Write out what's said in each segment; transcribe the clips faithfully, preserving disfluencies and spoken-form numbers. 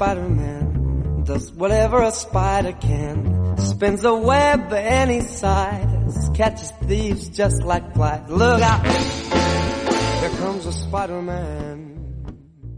Spider-Man does whatever a spider can. Spins a web any size, catches thieves just like flies. Look out! Here comes a Spider-Man.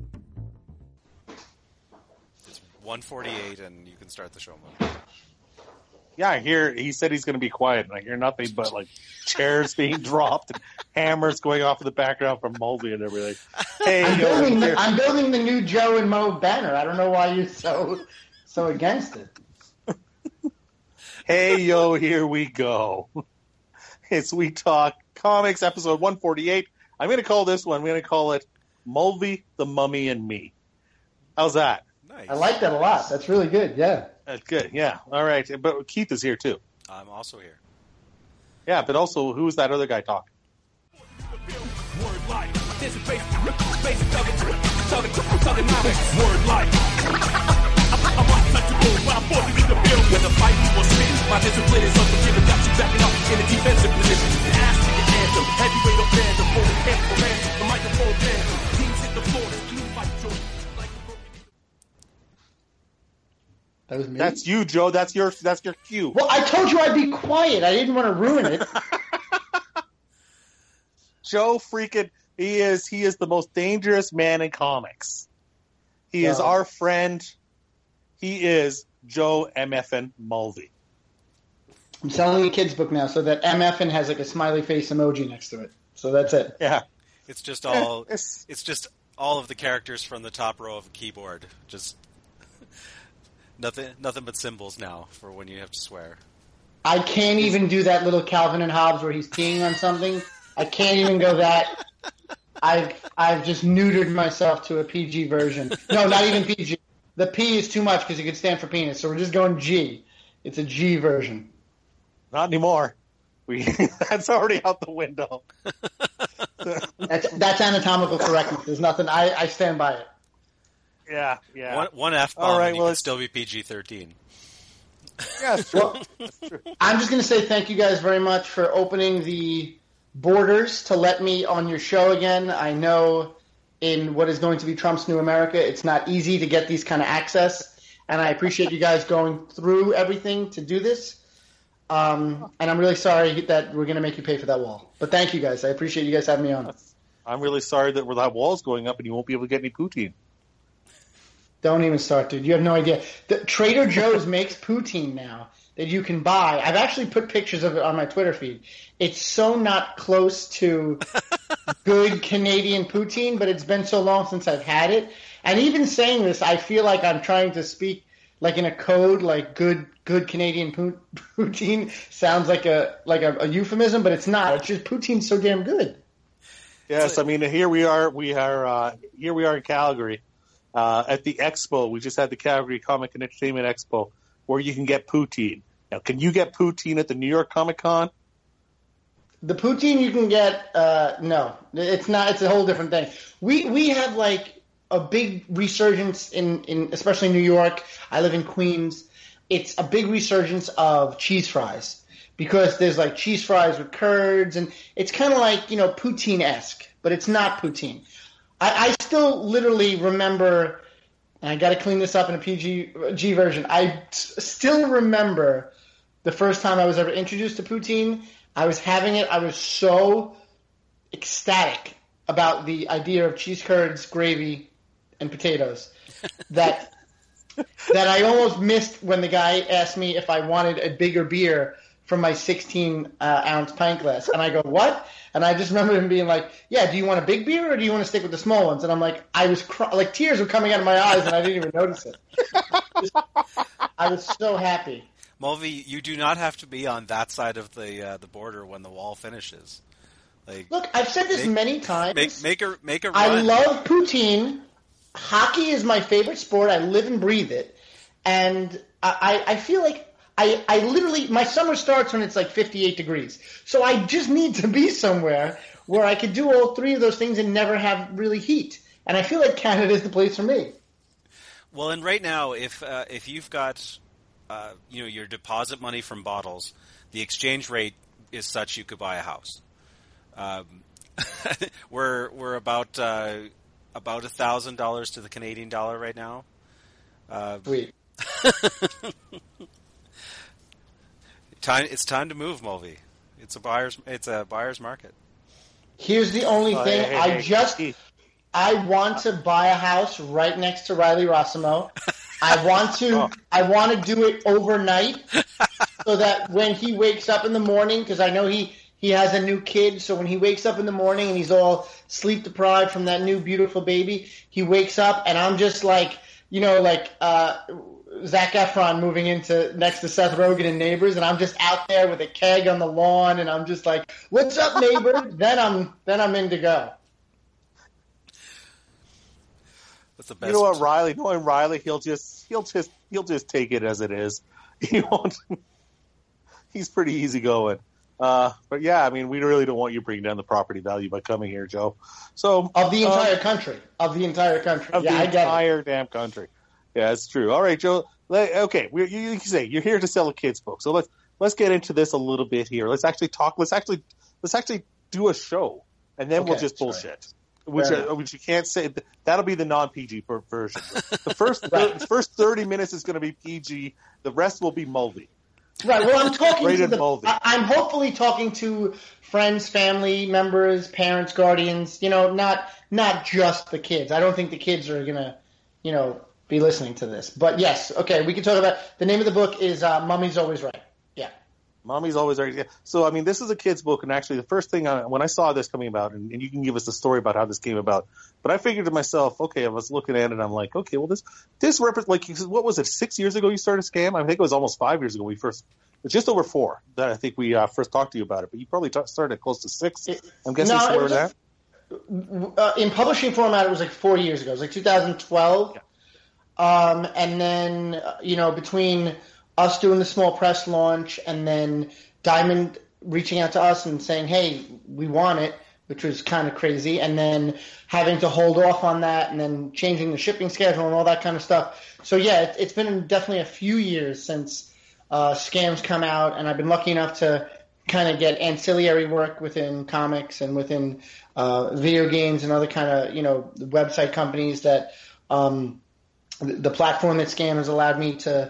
It's one forty-eight and you can start the show, Mo. Yeah, I hear he said he's going to be quiet, and I hear nothing but like chairs being dropped and hammers going off in the background from Mulvey and everything. Hey, I'm, yo, building here. the, I'm building the new Joe and Mo banner. I don't know why you're so so against it. Hey, yo, here we go. It's We Talk Comics, episode one forty-eight. I'm going to call this one, I'm going to call it Mulvey, the Mummy, and Me. How's that? Nice. I like that a lot. That's really good, yeah. That's good, yeah. All right, but Keith is here, too. I'm also here. Yeah, but also, who's that other guy talking? Word life. This is basic, basic southern, southern, southern knowledge. Word life. I'm untouchable, but I'm forced to be the field where the fight will spin. My discipline is unforgiving, got you backing up in a defensive position. Ask me the anthem, heavyweight up there, the full camp for ransom, the microphone tantrum. Teams hit the floor, there's clean fight joy. Like a broken... That was me. That's you, Joe. That's your that's your cue. Well, I told you I'd be quiet. I didn't want to ruin it. Joe freaking he is he is the most dangerous man in comics. He is Wow. our friend. He is Joe M F N Mulvey. I'm selling a kid's book now, so that M F N has like a smiley face emoji next to it. So that's it. Yeah. It's just all It's- it's just all of the characters from the top row of a keyboard. Just nothing nothing but symbols now for when you have to swear. I can't even do that little Calvin and Hobbes where he's peeing on something. I can't even go that. I've I've just neutered myself to a P G version. No, not even P G. The P is too much because it could stand for penis, so we're just going G. It's a G version. Not anymore. We that's already out the window. That's that's anatomical correctness. There's nothing. I, I stand by it. Yeah, yeah. One, one F bomb All right, and you well, can it's- still be P G thirteen. Yeah, it's true. Well, I'm just going to say thank you guys very much for opening the borders to let me on your show again. I know in what is going to be Trump's new America, it's not easy to get these kind of access, and I appreciate you guys going through everything to do this. Um, and I'm really sorry that we're going to make you pay for that wall. But thank you guys. I appreciate you guys having me on. I'm really sorry that that wall's going up and you won't be able to get any poutine. Don't even start, dude. You have no idea. The, Trader Joe's makes poutine now that you can buy. I've actually put pictures of it on my Twitter feed. It's so not close to good Canadian poutine, but it's been so long since I've had it. And even saying this, I feel like I'm trying to speak like in a code, like good good Canadian po- poutine sounds like a like a, a euphemism, but it's not. It's just poutine's so damn good. Yes, I mean here we are. We are uh, here. We are in Calgary uh, at the Expo. We just had the Calgary Comic and Entertainment Expo, where you can get poutine. Now, can you get poutine at the New York Comic Con? The poutine you can get, uh, no, it's not. It's a whole different thing. We we have like a big resurgence in, in especially New York. I live in Queens. It's a big resurgence of cheese fries because there's like cheese fries with curds, and it's kind of like, you know, poutine-esque, but it's not poutine. I, I still literally remember, and I got to clean this up in a P G G version. I t- still remember the first time I was ever introduced to poutine. I was having it. I was so ecstatic about the idea of cheese curds, gravy, and potatoes that that I almost missed when the guy asked me if I wanted a bigger beer from my sixteen uh, ounce pint glass. And I go, what? And I just remember him being like, yeah, do you want a big beer or do you want to stick with the small ones? And I'm like, I was cry- like tears were coming out of my eyes and I didn't even notice it. I was so happy. Mulvey, you do not have to be on that side of the uh, the border when the wall finishes. Like, Look, I've said this make, many times. Make make a make a run. I love poutine. Hockey is my favorite sport. I live and breathe it. And I, I feel like I, I literally, my summer starts when it's like fifty-eight degrees. So I just need to be somewhere where I could do all three of those things and never have really heat. And I feel like Canada is the place for me. Well, and right now, if uh, if you've got uh, you know your deposit money from bottles, the exchange rate is such you could buy a house. Um, we're we're about uh, about a thousand dollars to the Canadian dollar right now. Uh, Sweet. time. It's time to move, Mulvey. It's a buyer's. It's a buyer's market. Here's the only Oh, thing. hey, hey, I hey, just, hey. I want to buy a house right next to Riley Rossimo. I want to, Oh. I want to do it overnight so that when he wakes up in the morning, because I know he, he has a new kid, so when he wakes up in the morning and he's all sleep deprived from that new beautiful baby, he wakes up and I'm just like, you know, like uh, Zac Efron moving into next to Seth Rogen in Neighbors, and I'm just out there with a keg on the lawn, and I'm just like, "What's up, neighbor?" then I'm then I'm in to go. What's the best? You know what, Riley? Knowing Riley, he'll just he'll just he'll just take it as it is. He won't. He's pretty easygoing. Uh, but yeah, I mean, we really don't want you bringing down the property value by coming here, Joe. So Of the entire um, country, of the entire country, of yeah, the I get it. entire damn country. Yeah, it's true. All right, Joe. Let, okay, we, you, you can say you're here to sell a kid's book. So let's let's get into this a little bit here. Let's actually talk. Let's actually let's actually do a show, and then we'll Okay, just sorry. bullshit. Which Fair uh, enough. which you can't say. That'll be the non P G per- version. The first Right. the first thirty minutes is going to be P G. The rest will be Mulvey. Right. Well, I'm talking to Rated the. Mulvey. I, I'm hopefully talking to friends, family members, parents, guardians. You know, not not just the kids. I don't think the kids are gonna, you know, be listening to this. But yes, okay, we can talk about. The name of the book is uh, "Mummy's Always Right." Yeah. Mommy's always right. Yeah. So, I mean, this is a kid's book, and actually, the first thing I, when I saw this coming about, and, and you can give us the story about how this came about, but I figured to myself, okay, I was looking at it, and I'm like, okay, well, this this represents, like, what was it? Six years ago you started Scam? I think it was almost five years ago we first. It's just over four that I think we uh, first talked to you about it, but you probably t- started close to six. It- I'm guessing no, it somewhere was in that. Uh, in publishing format, it was like four years ago. It was like two thousand twelve. Um, and then, uh, you know, between us doing the small press launch and then Diamond reaching out to us and saying, hey, we want it, which was kind of crazy, and then having to hold off on that and then changing the shipping schedule and all that kind of stuff. So, yeah, it, it's been definitely a few years since uh, Scam's come out, and I've been lucky enough to kind of get ancillary work within comics and within uh, video games and other kind of, you know, website companies that um, the, the platform that Scam has allowed me to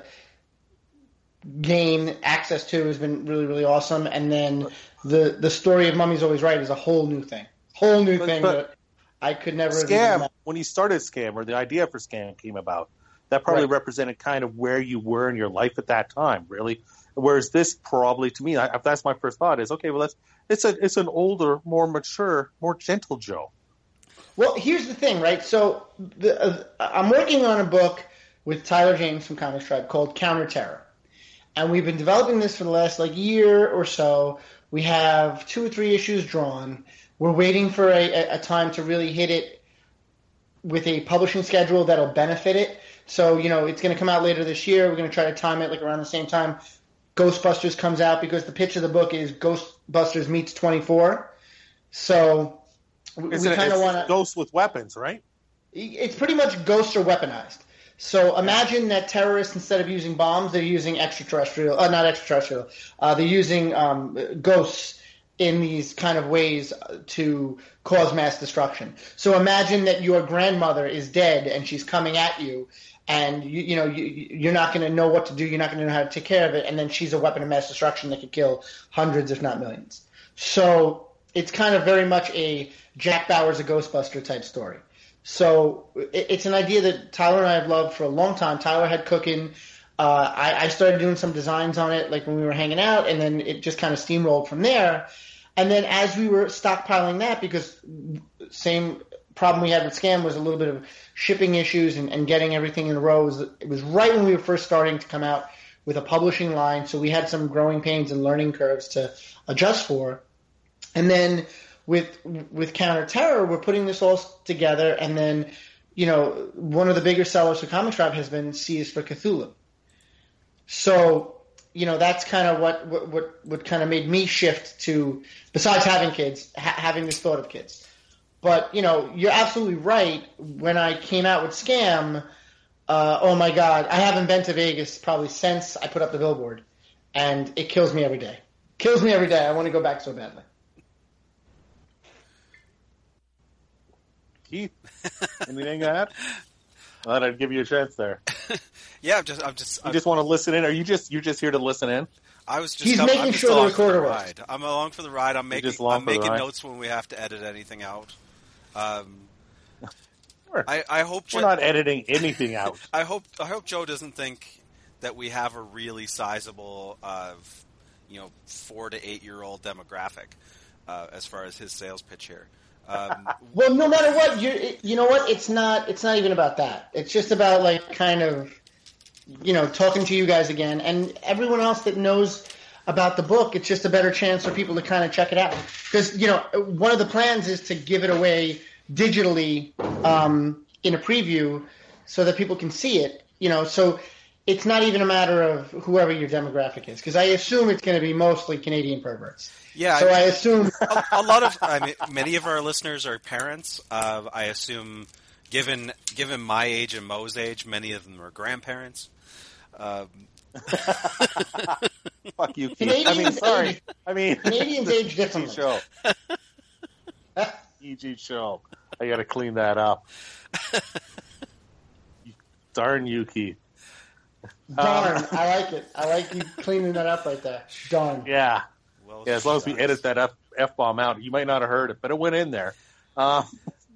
gain access to has been really, really awesome. And then the the story of Mummy's Always Right is a whole new thing. Whole new But- thing but that I could never have even Scam, imagined. when you started Scam, or the idea for Scam came about, that probably Right. represented kind of where you were in your life at that time, really. Whereas this probably, to me, I, that's my first thought is, okay, well, that's it's a it's an older, more mature, more gentle Joe. Well, here's the thing, right? So the, uh, I'm working on a book with Tyler James from Comics Tribe called Counter Terror. And we've been developing this for the last like year or so. We have two or three issues drawn. We're waiting for a, a, a time to really hit it with a publishing schedule that'll benefit it. So, you know, it's going to come out later this year. We're going to try to time it like around the same time Ghostbusters comes out, because the pitch of the book is Ghostbusters meets twenty-four. So we, we It's, a- kind of it's want to... ghosts with weapons, right? It's pretty much ghosts are weaponized. So imagine that terrorists, instead of using bombs, they're using extraterrestrial, uh, not extraterrestrial, uh, they're using um, ghosts in these kind of ways to cause mass destruction. So imagine that your grandmother is dead and she's coming at you, and you, you know you, you're not going to know what to do. You're not going to know how to take care of it, and then she's a weapon of mass destruction that could kill hundreds, if not millions. So it's kind of very much a Jack Bauer's a Ghostbuster type story. So it, it's an idea that Tyler and I have loved for a long time. Tyler had cooking. Uh, I, I started doing some designs on it, like when we were hanging out, and then it just kind of steamrolled from there. And then as we were stockpiling that, because same problem we had with Scam was a little bit of shipping issues and, and getting everything in a row. It was, it was right when we were first starting to come out with a publishing line, so we had some growing pains and learning curves to adjust for. And then with with Counter Terror, we're putting this all together, and then, you know, one of the bigger sellers for Comic Tribe has been C is for Cthulhu. So, you know, that's kind of what what what, what kind of made me shift to, besides having kids, ha- having this thought of kids. But, you know, you're absolutely right. When I came out with Scam, uh, oh my God, I haven't been to Vegas probably since I put up the billboard, and it kills me every day. Kills me every day. I want to go back so badly. Keith, anything to add? I thought I'd give you a chance there. yeah, I'm just, I'm just, you I'm, just want to listen in? Are you just, you're just here to listen in? I was just, He's I'm, making I'm just sure the along for recorder the works. ride. I'm along for the ride. I'm making, just along I'm for the making ride. notes when we have to edit anything out. Um, Sure. I, I hope We're Jo- not editing anything out. I hope, I hope Joe doesn't think that we have a really sizable, uh, you know, four to eight year old demographic uh, as far as his sales pitch here. Um, Well, no matter what, you you know what? It's not. It's not even about that. It's just about like kind of, you know, talking to you guys again and everyone else that knows about the book. It's just a better chance for people to kind of check it out because you know one of the plans is to give it away digitally um, in a preview so that people can see it. You know, so it's not even a matter of whoever your demographic is because I assume it's going to be mostly Canadian perverts. Yeah, So I, I assume a, a lot of, I mean, many of our listeners are parents. Uh, I assume, given given my age and Mo's age, many of them are grandparents. Um, Fuck you, Keith. I Canadians mean, sorry. age- I mean, Canadians this age E G differently. show. E G show. I got to clean that up. Darn you, Keith. Darn, Um, I like it. I like you cleaning that up right there. Darn. Yeah. well, Yeah, as long as we shucks. edit that F, F-bomb out. You might not have heard it, but it went in there. Um,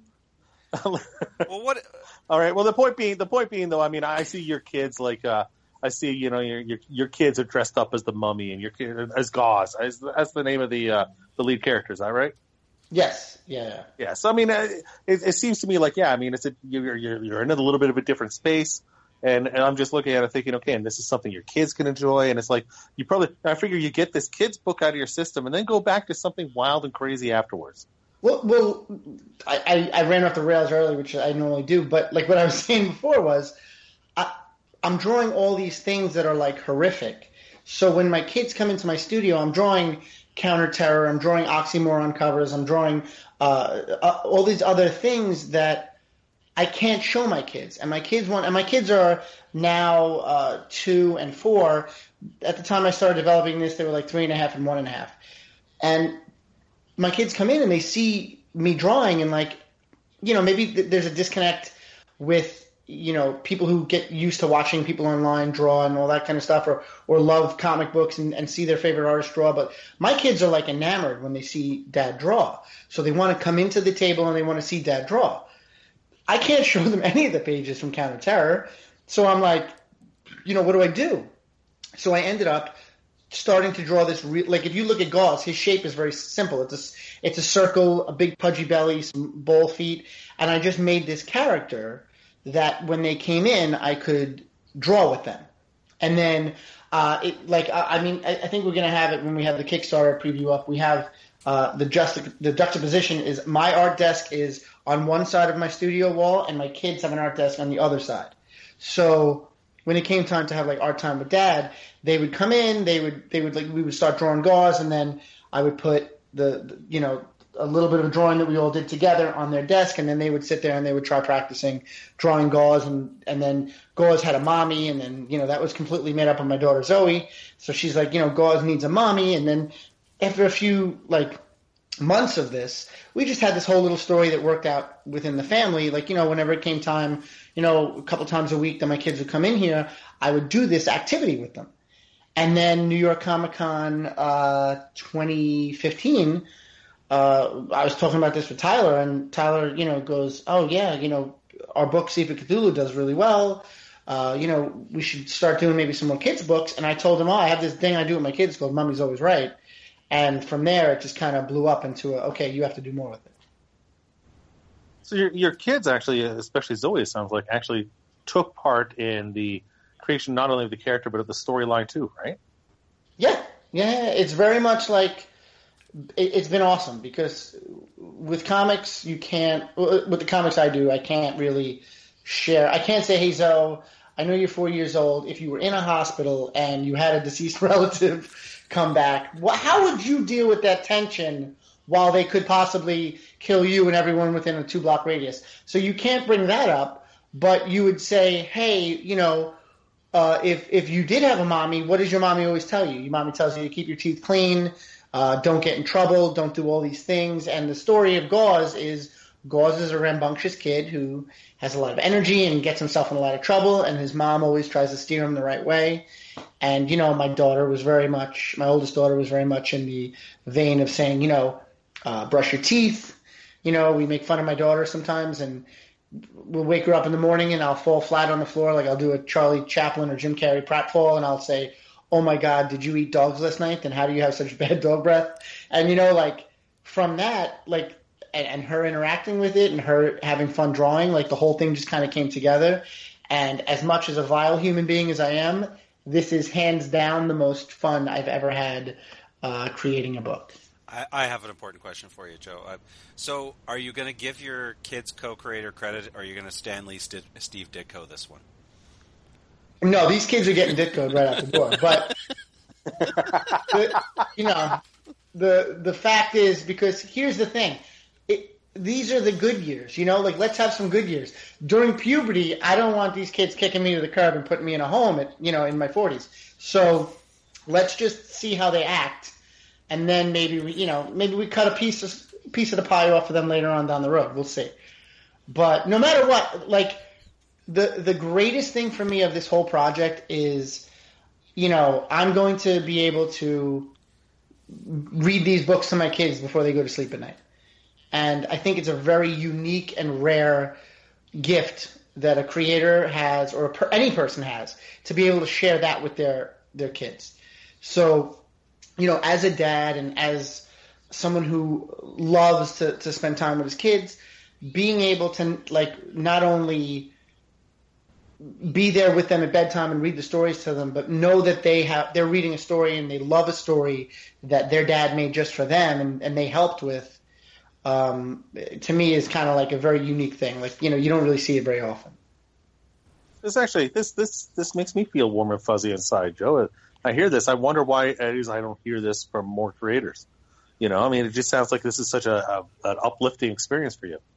Well, what? all right. Well, the point being, the point being, though, I mean, I see your kids like, uh, I see, you know, your your, your kids are dressed up as the mummy and your kid as Gauze. As, that's the name of the uh, the lead character. Is that right? Yes. Yeah. yeah. Yeah. So I mean, uh, it, it seems to me like, yeah, I mean, it's a you're you're, you're in a little bit of a different space, and, and I'm just looking at it thinking, okay, and this is something your kids can enjoy, and it's like you probably, I figure you get this kids book out of your system, and then go back to something wild and crazy afterwards. Well, well, I, I, I ran off the rails early, which I normally do. But like what I was saying before was, I, I'm drawing all these things that are like horrific. So when my kids come into my studio, I'm drawing counter terror, I'm drawing oxymoron covers, I'm drawing uh, uh, all these other things that I can't show my kids. And my kids want, and my kids are now uh, two and four. At the time I started developing this, they were like three and a half and one and a half. And my kids come in and they see me drawing and like, you know, maybe th- there's a disconnect with, you know, people who get used to watching people online draw and all that kind of stuff, or, or love comic books and, and see their favorite artist draw. But my kids are like enamored when they see dad draw. So they want to come into the table and they want to see dad draw. I can't show them any of the pages from Counter Terror. So I'm like, you know, what do I do? So I ended up starting to draw this, re- like if you look at Gauze, his shape is very simple. It's a, it's a circle, a big pudgy belly, some bull feet, and I just made this character that when they came in, I could draw with them. And then, uh, it, like, I, I mean, I, I think we're going to have it when we have the Kickstarter preview up. We have uh, the, just, the juxtaposition is my art desk is on one side of my studio wall, and my kids have an art desk on the other side. So when it came time to have like art time with dad, they would come in, they would, they would like, we would start drawing Gauze, and then I would put the, the, you know, a little bit of a drawing that we all did together on their desk, and then they would sit there and they would try practicing drawing Gauze, and, and then Gauze had a mommy, and then, you know, that was completely made up of my daughter Zoe. So she's like, you know, Gauze needs a mommy, and then after a few, like, months of this, we just had this whole little story that worked out within the family. Like, you know, whenever it came time, you know, a couple times a week that my kids would come in here, I would do this activity with them. And then New York Comic Con uh, twenty fifteen, uh, I was talking about this with Tyler, and Tyler, you know, goes, oh, yeah, you know, our book, Seafood Cthulhu, does really well. Uh, you know, we should start doing maybe some more kids' books. And I told him, oh, I have this thing I do with my kids called Mummy's Always Right. And from there, it just kind of blew up into a, okay, you have to do more with it. So your your kids actually, especially Zoe, it sounds like, actually took part in the creation not only of the character but of the storyline too, right? Yeah, yeah, it's very much like it, it's been awesome because with comics you can't. With the comics I do, I can't really share. I can't say, hey Zoe, I know you're four years old. If you were in a hospital and you had a deceased relative come back, well, how would you deal with that tension while they could possibly kill you and everyone within a two-block radius? So you can't bring that up, but you would say, hey, you know, uh, if if you did have a mommy, what does your mommy always tell you? Your mommy tells you to keep your teeth clean, uh, don't get in trouble, don't do all these things. And the story of Gauze is Gauze is a rambunctious kid who has a lot of energy and gets himself in a lot of trouble, and his mom always tries to steer him the right way. And, you know, my daughter was very much, my oldest daughter was very much in the vein of saying, you know, uh, brush your teeth. You know, we make fun of my daughter sometimes, and we'll wake her up in the morning and I'll fall flat on the floor. Like I'll do a Charlie Chaplin or Jim Carrey pratfall, and I'll say, oh my God, did you eat dogs last night? Then how do you have such bad dog breath? And, you know, like from that, like, and, and her interacting with it and her having fun drawing, like the whole thing just kind of came together. And as much as a vile human being as I am, this is hands down the most fun I've ever had uh, creating a book. I, I have an important question for you, Joe. Uh, so are you going to give your kids co-creator credit, or are you going to Stan Lee St- Steve Ditko this one? No, these kids are getting Ditko'd right out the door. But, the, you know, the the fact is, because here's the thing. It, these are the good years, you know? Like, let's have some good years. During puberty, I don't want these kids kicking me to the curb and putting me in a home at, you know, in my forties. So let's just see how they act. And then maybe we, you know, maybe we cut a piece of piece of the pie off of them later on down the road. We'll see. But no matter what, like the the greatest thing for me of this whole project is, you know, I'm going to be able to read these books to my kids before they go to sleep at night. And I think it's a very unique and rare gift that a creator has, or a per, any person has, to be able to share that with their their kids. So, you know, as a dad and as someone who loves to, to spend time with his kids, being able to, like, not only be there with them at bedtime and read the stories to them, but know that they have, they're reading a story and they love a story that their dad made just for them and, and they helped with, um, to me is kind of like a very unique thing. Like, you know, you don't really see it very often. This actually, this, this, this makes me feel warm and fuzzy inside, Joe. I hear this. I wonder why it is I don't hear this from more creators. You know, I mean, it just sounds like this is such a, a an uplifting experience for you.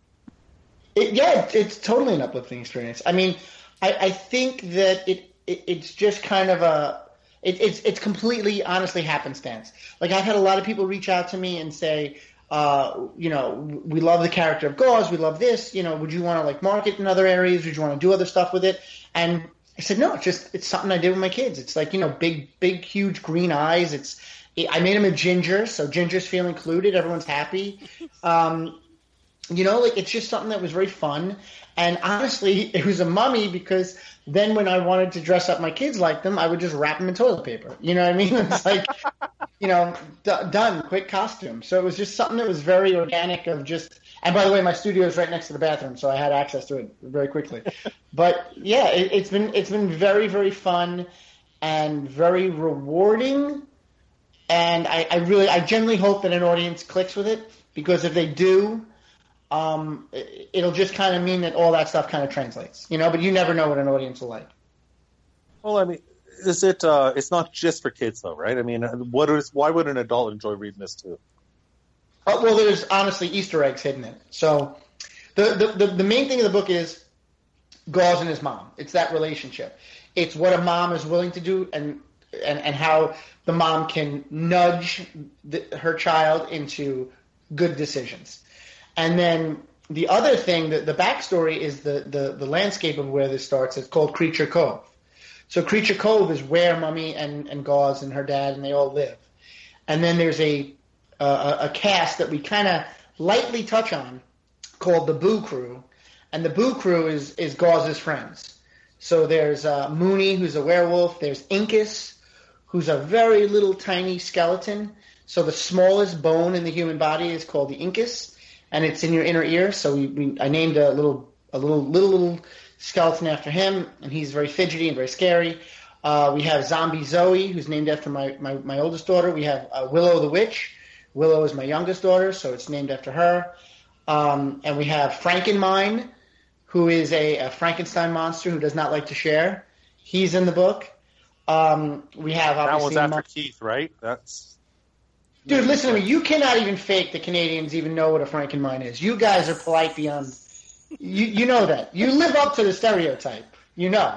It, yeah, it's totally an uplifting experience. I mean, I, I think that it, it it's just kind of a it, it's it's completely honestly happenstance. Like I've had a lot of people reach out to me and say, uh, you know, we love the character of Gauze, we love this. You know, would you want to like market in other areas? Would you want to do other stuff with it? And I said, no, it's just, it's something I did with my kids. It's like, you know, big, big, huge green eyes. It's, I made him a ginger, so gingers feel included. Everyone's happy. Um, you know, like, it's just something that was very fun. And honestly, it was a mummy because then when I wanted to dress up my kids like them, I would just wrap them in toilet paper. You know what I mean? It's like, you know, d- done, quick costume. So it was just something that was very organic of just, and by the way, my studio is right next to the bathroom, so I had access to it very quickly. But yeah, it, it's been it's been very, very fun and very rewarding. And I, I really, I genuinely hope that an audience clicks with it, because if they do, um, it, it'll just kind of mean that all that stuff kind of translates, you know. But you never know what an audience will like. Well, I mean, is it? Uh, it's not just for kids, though, right? I mean, what is? Why would an adult enjoy reading this too? Oh, well, there's honestly Easter eggs hidden in it. So the, the, the, the main thing of the book is Gauze and his mom. It's that relationship. It's what a mom is willing to do and and, and how the mom can nudge the, her child into good decisions. And then the other thing, the, the backstory is the, the, the landscape of where this starts. It's called Creature Cove. So Creature Cove is where Mummy and, and Gauze and her dad and they all live. And then there's a Uh, a, a cast that we kind of lightly touch on called the Boo Crew. And the Boo Crew is, is Gauze's friends. So there's uh, Mooney, who's a werewolf. There's Incus, who's a very little tiny skeleton. So the smallest bone in the human body is called the Incus, and it's in your inner ear. So we, we, I named a little a little little little skeleton after him, and he's very fidgety and very scary. Uh, we have Zombie Zoe, who's named after my, my, my oldest daughter. We have uh, Willow the Witch. Willow is my youngest daughter, so it's named after her. Um, and we have Frankenmine, who is a, a Frankenstein monster who does not like to share. He's in the book. Um, we have obviously that one's after Keith, right? That's dude. Listen to me. You cannot even fake the Canadians even know what a Frankenmine is. You guys are polite beyond. You you know that. You live up to the stereotype. You know.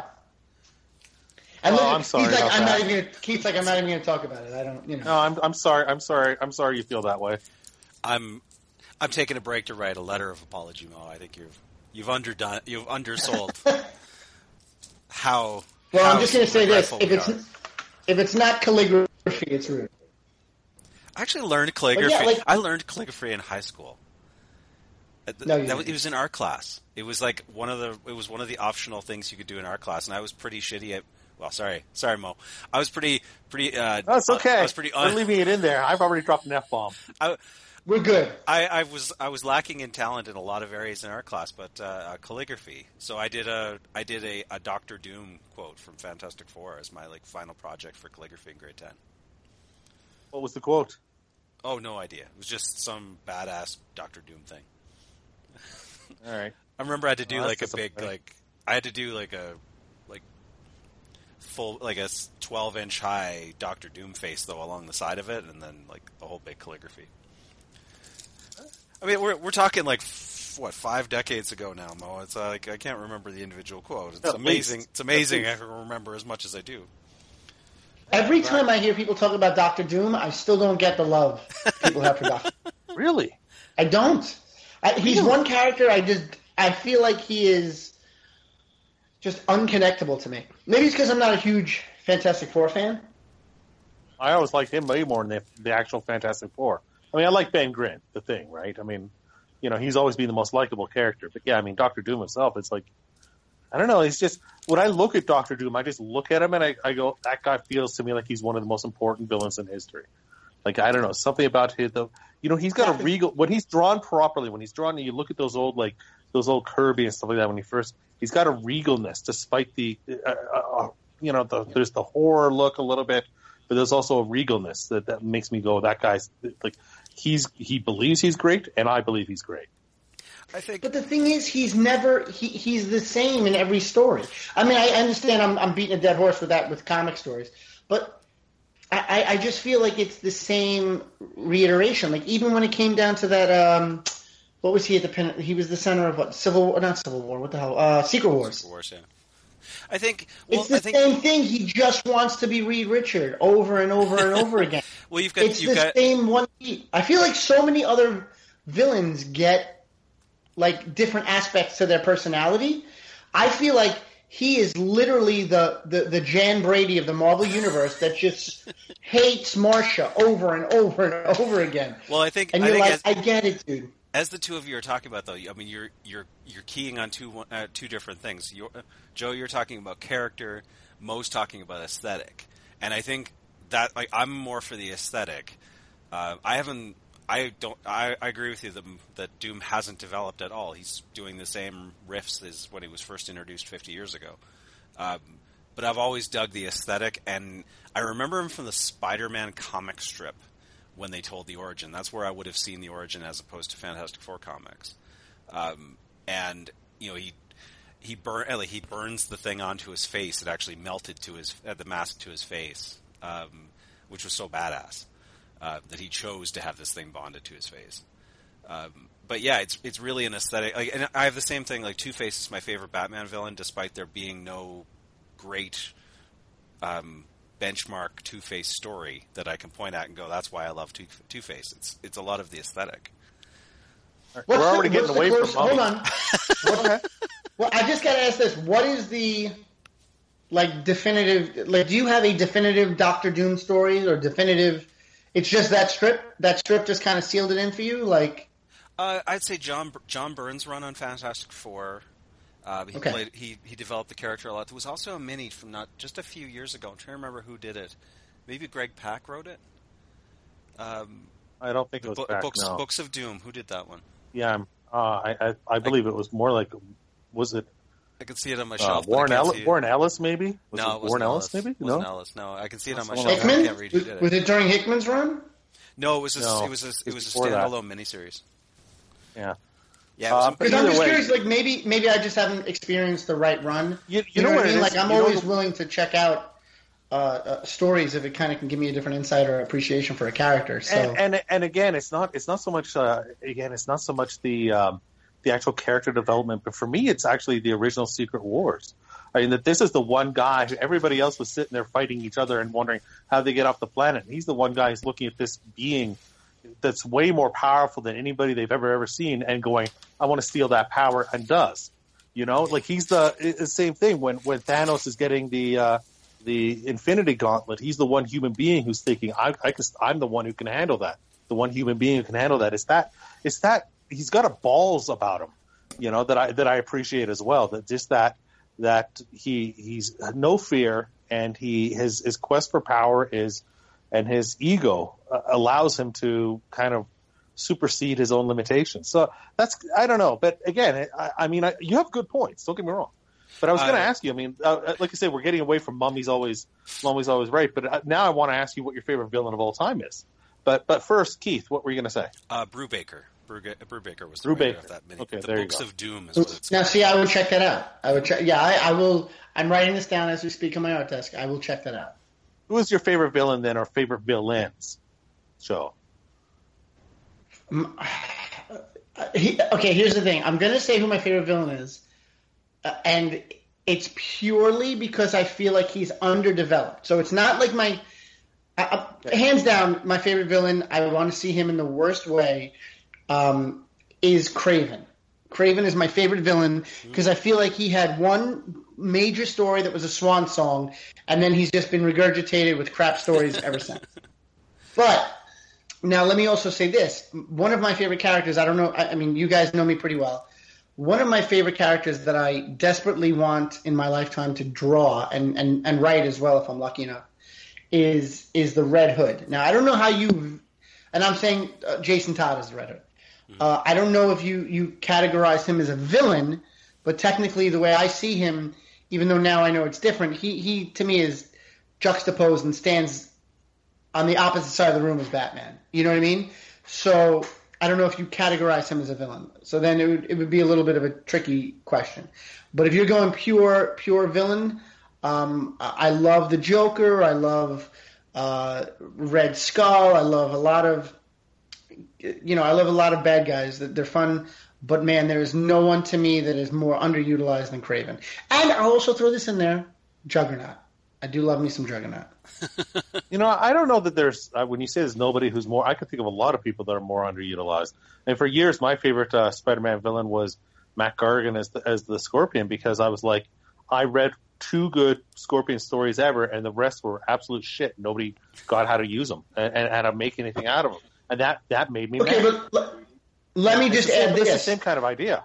And oh, look, I'm sorry. He's like, about I'm that. not even. Gonna, Keith's like, I'm not even going to talk about it. I don't. You know. No, I'm I'm sorry. I'm sorry. I'm sorry you feel that way. I'm I'm taking a break to write a letter of apology, Mo. I think you've you've underdone, you've undersold how. Well, how I'm just going to say this: if we it's are. if it's not calligraphy, it's rude. I actually learned calligraphy. yeah, like- I learned calligraphy in high school. No, you that was, didn't. it was in art class. It was like one of the it was one of the optional things you could do in art class, and I was pretty shitty at. Well, sorry, sorry, Mo. I was pretty pretty. Uh, That's okay. I was pretty. We're Un- leaving it in there. I've already dropped an F bomb. I, We're good. I, I was I was lacking in talent in a lot of areas in art class, but uh, uh, calligraphy. So I did a I did a, a Doctor Doom quote from Fantastic Four as my like final project for calligraphy in grade ten. What was the quote? Oh, no idea. It was just some badass Doctor Doom thing. All right. I remember I had to do Well, like a that's big disappointing. like I had to do like a like full like a twelve inch high Doctor Doom face though along the side of it, and then like the whole big calligraphy. I mean, we're we're talking like f- what five decades ago now, Mo. It's uh, like I can't remember the individual quote. It's At amazing. least. It's amazing. At I least. can remember as much as I do. Every time I hear people talk about Doctor Doom, I still don't get the love people have for Doctor Doom. Really? I don't. I, he's Really? one character I just I feel like he is just unconnectable to me. Maybe it's because I'm not a huge Fantastic Four fan. I always liked him way more than the, the actual Fantastic Four. I mean, I like Ben Grimm, the Thing, right? I mean, you know, he's always been the most likable character. But yeah, I mean, Doctor Doom himself, it's like, I don't know. It's just when I look at Doctor Doom, I just look at him and I, I go, that guy feels to me like he's one of the most important villains in history. Like, I don't know, something about his, the, you know, he's got a regal, when he's drawn properly, when he's drawn, you look at those old, like, those old Kirby and stuff like that when he first, he's got a regalness despite the, uh, uh, you know, the, there's the horror look a little bit, but there's also a regalness that, that makes me go, that guy's, like, he's, he believes he's great, and I believe he's great. I think. But the thing is, he's never he, he's the same in every story. I mean, I understand I'm I'm beating a dead horse with that with comic stories, but I, I just feel like it's the same reiteration. Like even when it came down to that, um, what was he at the pen? He was the center of what Civil War? Not Civil War. What the hell? Uh, Secret Wars. Secret Wars, yeah. I think. Well, It's the I think, same thing. He just wants to be Reed Richard over and over and over again. Well, you've got It's you've the got. same one beat. I feel like so many other villains get like different aspects to their personality. I feel like he is literally the, the, the Jan Brady of the Marvel Universe that just hates Marsha over and over and over again. Well, I think. And I you're think like, as, I get it, dude. as the two of you are talking about, though, I mean, you're you're you're keying on two uh, two different things. You're, uh, Joe, you're talking about character. Mo's talking about aesthetic, and I think that like I'm more for the aesthetic. Uh, I haven't. I don't. I, I agree with you that, that Doom hasn't developed at all. He's doing the same riffs as when he was first introduced fifty years ago. Um, but I've always dug the aesthetic, and I remember him from the Spider-Man comic strip when they told the origin. That's where I would have seen the origin as opposed to Fantastic Four comics. Um, and you know, he he burn like, he burns the thing onto his face. It actually melted to his uh, the mask to his face, um, which was so badass. Uh, that he chose to have this thing bonded to his face. Um, but yeah, it's it's really an aesthetic. Like, and I have the same thing. Like Two-Face is my favorite Batman villain, despite there being no great um, benchmark Two-Face story that I can point at and go, "That's why I love Two- Two-Face." It's it's a lot of the aesthetic. What's We're the- already what's getting the away close- from Hold Mummy. on. What- well, I just got to ask this. What is the, like, definitive... Like, do you have a definitive Doctor Doom story or definitive... It's just that strip? That strip just kind of sealed it in for you? Like... Uh, I'd say John John Byrne's run on Fantastic Four. Uh, he Okay. played he he developed the character a lot. There was also a mini from not just a few years ago. I'm trying to remember who did it. Maybe Greg Pak wrote it. Um, I don't think it was Bu- back, books no. Books of Doom. Who did that one? Yeah, I'm, uh, I, I I believe it was more like, was it I can see it on my uh, shelf. but I Warren can't Ellis? see it. Warren Ellis, maybe? Was No, it it wasn't Warren Ellis, maybe? It wasn't No. Ellis. No, I can see it on my That's shelf. the but I one can't read who Hickman? did Was it. it during Hickman's run? No, it was a, No, it was a, it it was was a before that. standalone miniseries. Yeah. Yeah, it was Uh, a- but Because I'm either just way- curious, like, maybe maybe I just haven't experienced the right run. You- you You know know, what what I it mean? is? Like, I'm You know always the- willing to check out uh, uh, stories if it kind of can give me a different insight or appreciation for a character. So. And, and and again, it's not it's not so much uh, again it's not so much the um, the actual character development, but for me, it's actually the original Secret Wars. I mean, that this is the one guy who everybody else was sitting there fighting each other and wondering how they get off the planet. And he's the one guy who's looking at this being, that's way more powerful than anybody they've ever ever seen, and going, I want to steal that power, and does. You know, like he's the, the same thing when when Thanos is getting the uh, the Infinity Gauntlet. He's the one human being who's thinking, I, I can, I'm the one who can handle that. The one human being who can handle that. It's that. It's that. He's got a balls about him. You know, that I that I appreciate as well. That just that that he he's no fear, and he his his quest for power is, and his ego uh, allows him to kind of supersede his own limitations. So that's, I don't know, but again, I, I mean, I, you have good points. Don't get me wrong. But I was going to uh, ask you. I mean, uh, like I said, we're getting away from Mummy's always, Mummy's always right. But now I want to ask you what your favorite villain of all time is. But but first, Keith, what were you going to say? Uh, Brubaker. Bruga- Brubaker was the Brubaker. writer of that mini. Okay, the there Books you go. of Doom is what it's Now, called. see, I would check that out. I would check. Yeah, I, I will. I'm writing this down as we speak on my art desk. I will check that out. Who is your favorite villain then, or favorite villains? So, Um, he, okay, here's the thing. I'm going to say who my favorite villain is, uh, and it's purely because I feel like he's underdeveloped. So it's not like my, uh, hands down, my favorite villain, I want to see him in the worst way, um, is Kraven. Kraven is my favorite villain because I feel like he had one major story that was a swan song, and then he's just been regurgitated with crap stories ever since. But now let me also say this. One of my favorite characters, I don't know, I, I mean, you guys know me pretty well. One of my favorite characters that I desperately want in my lifetime to draw and, and, and write as well, if I'm lucky enough, is is the Red Hood. Now, I don't know how you, and I'm saying uh, Jason Todd is the Red Hood. Uh, I don't know if you, you categorize him as a villain, but technically the way I see him, even though now I know it's different, he, he to me is juxtaposed and stands on the opposite side of the room as Batman. You know what I mean? So I don't know if you categorize him as a villain. So then it would, it would be a little bit of a tricky question. But if you're going pure pure villain, um, I love the Joker. I love uh, Red Skull. I love a lot of, you know, I love a lot of bad guys. They're fun. But, man, there is no one to me that is more underutilized than Kraven. And I'll also throw this in there, Juggernaut. I do love me some Juggernaut. you know, I don't know that there's, uh, when you say there's nobody who's more, I could think of a lot of people that are more underutilized. And for years, my favorite uh, Spider-Man villain was Matt Gargan as the, as the Scorpion, because I was like, I read two good Scorpion stories ever, and the rest were absolute shit. Nobody got how to use them and, and how to make anything out of them. And that, that made me okay, mad. but let, let me just add It's this. the same kind of idea.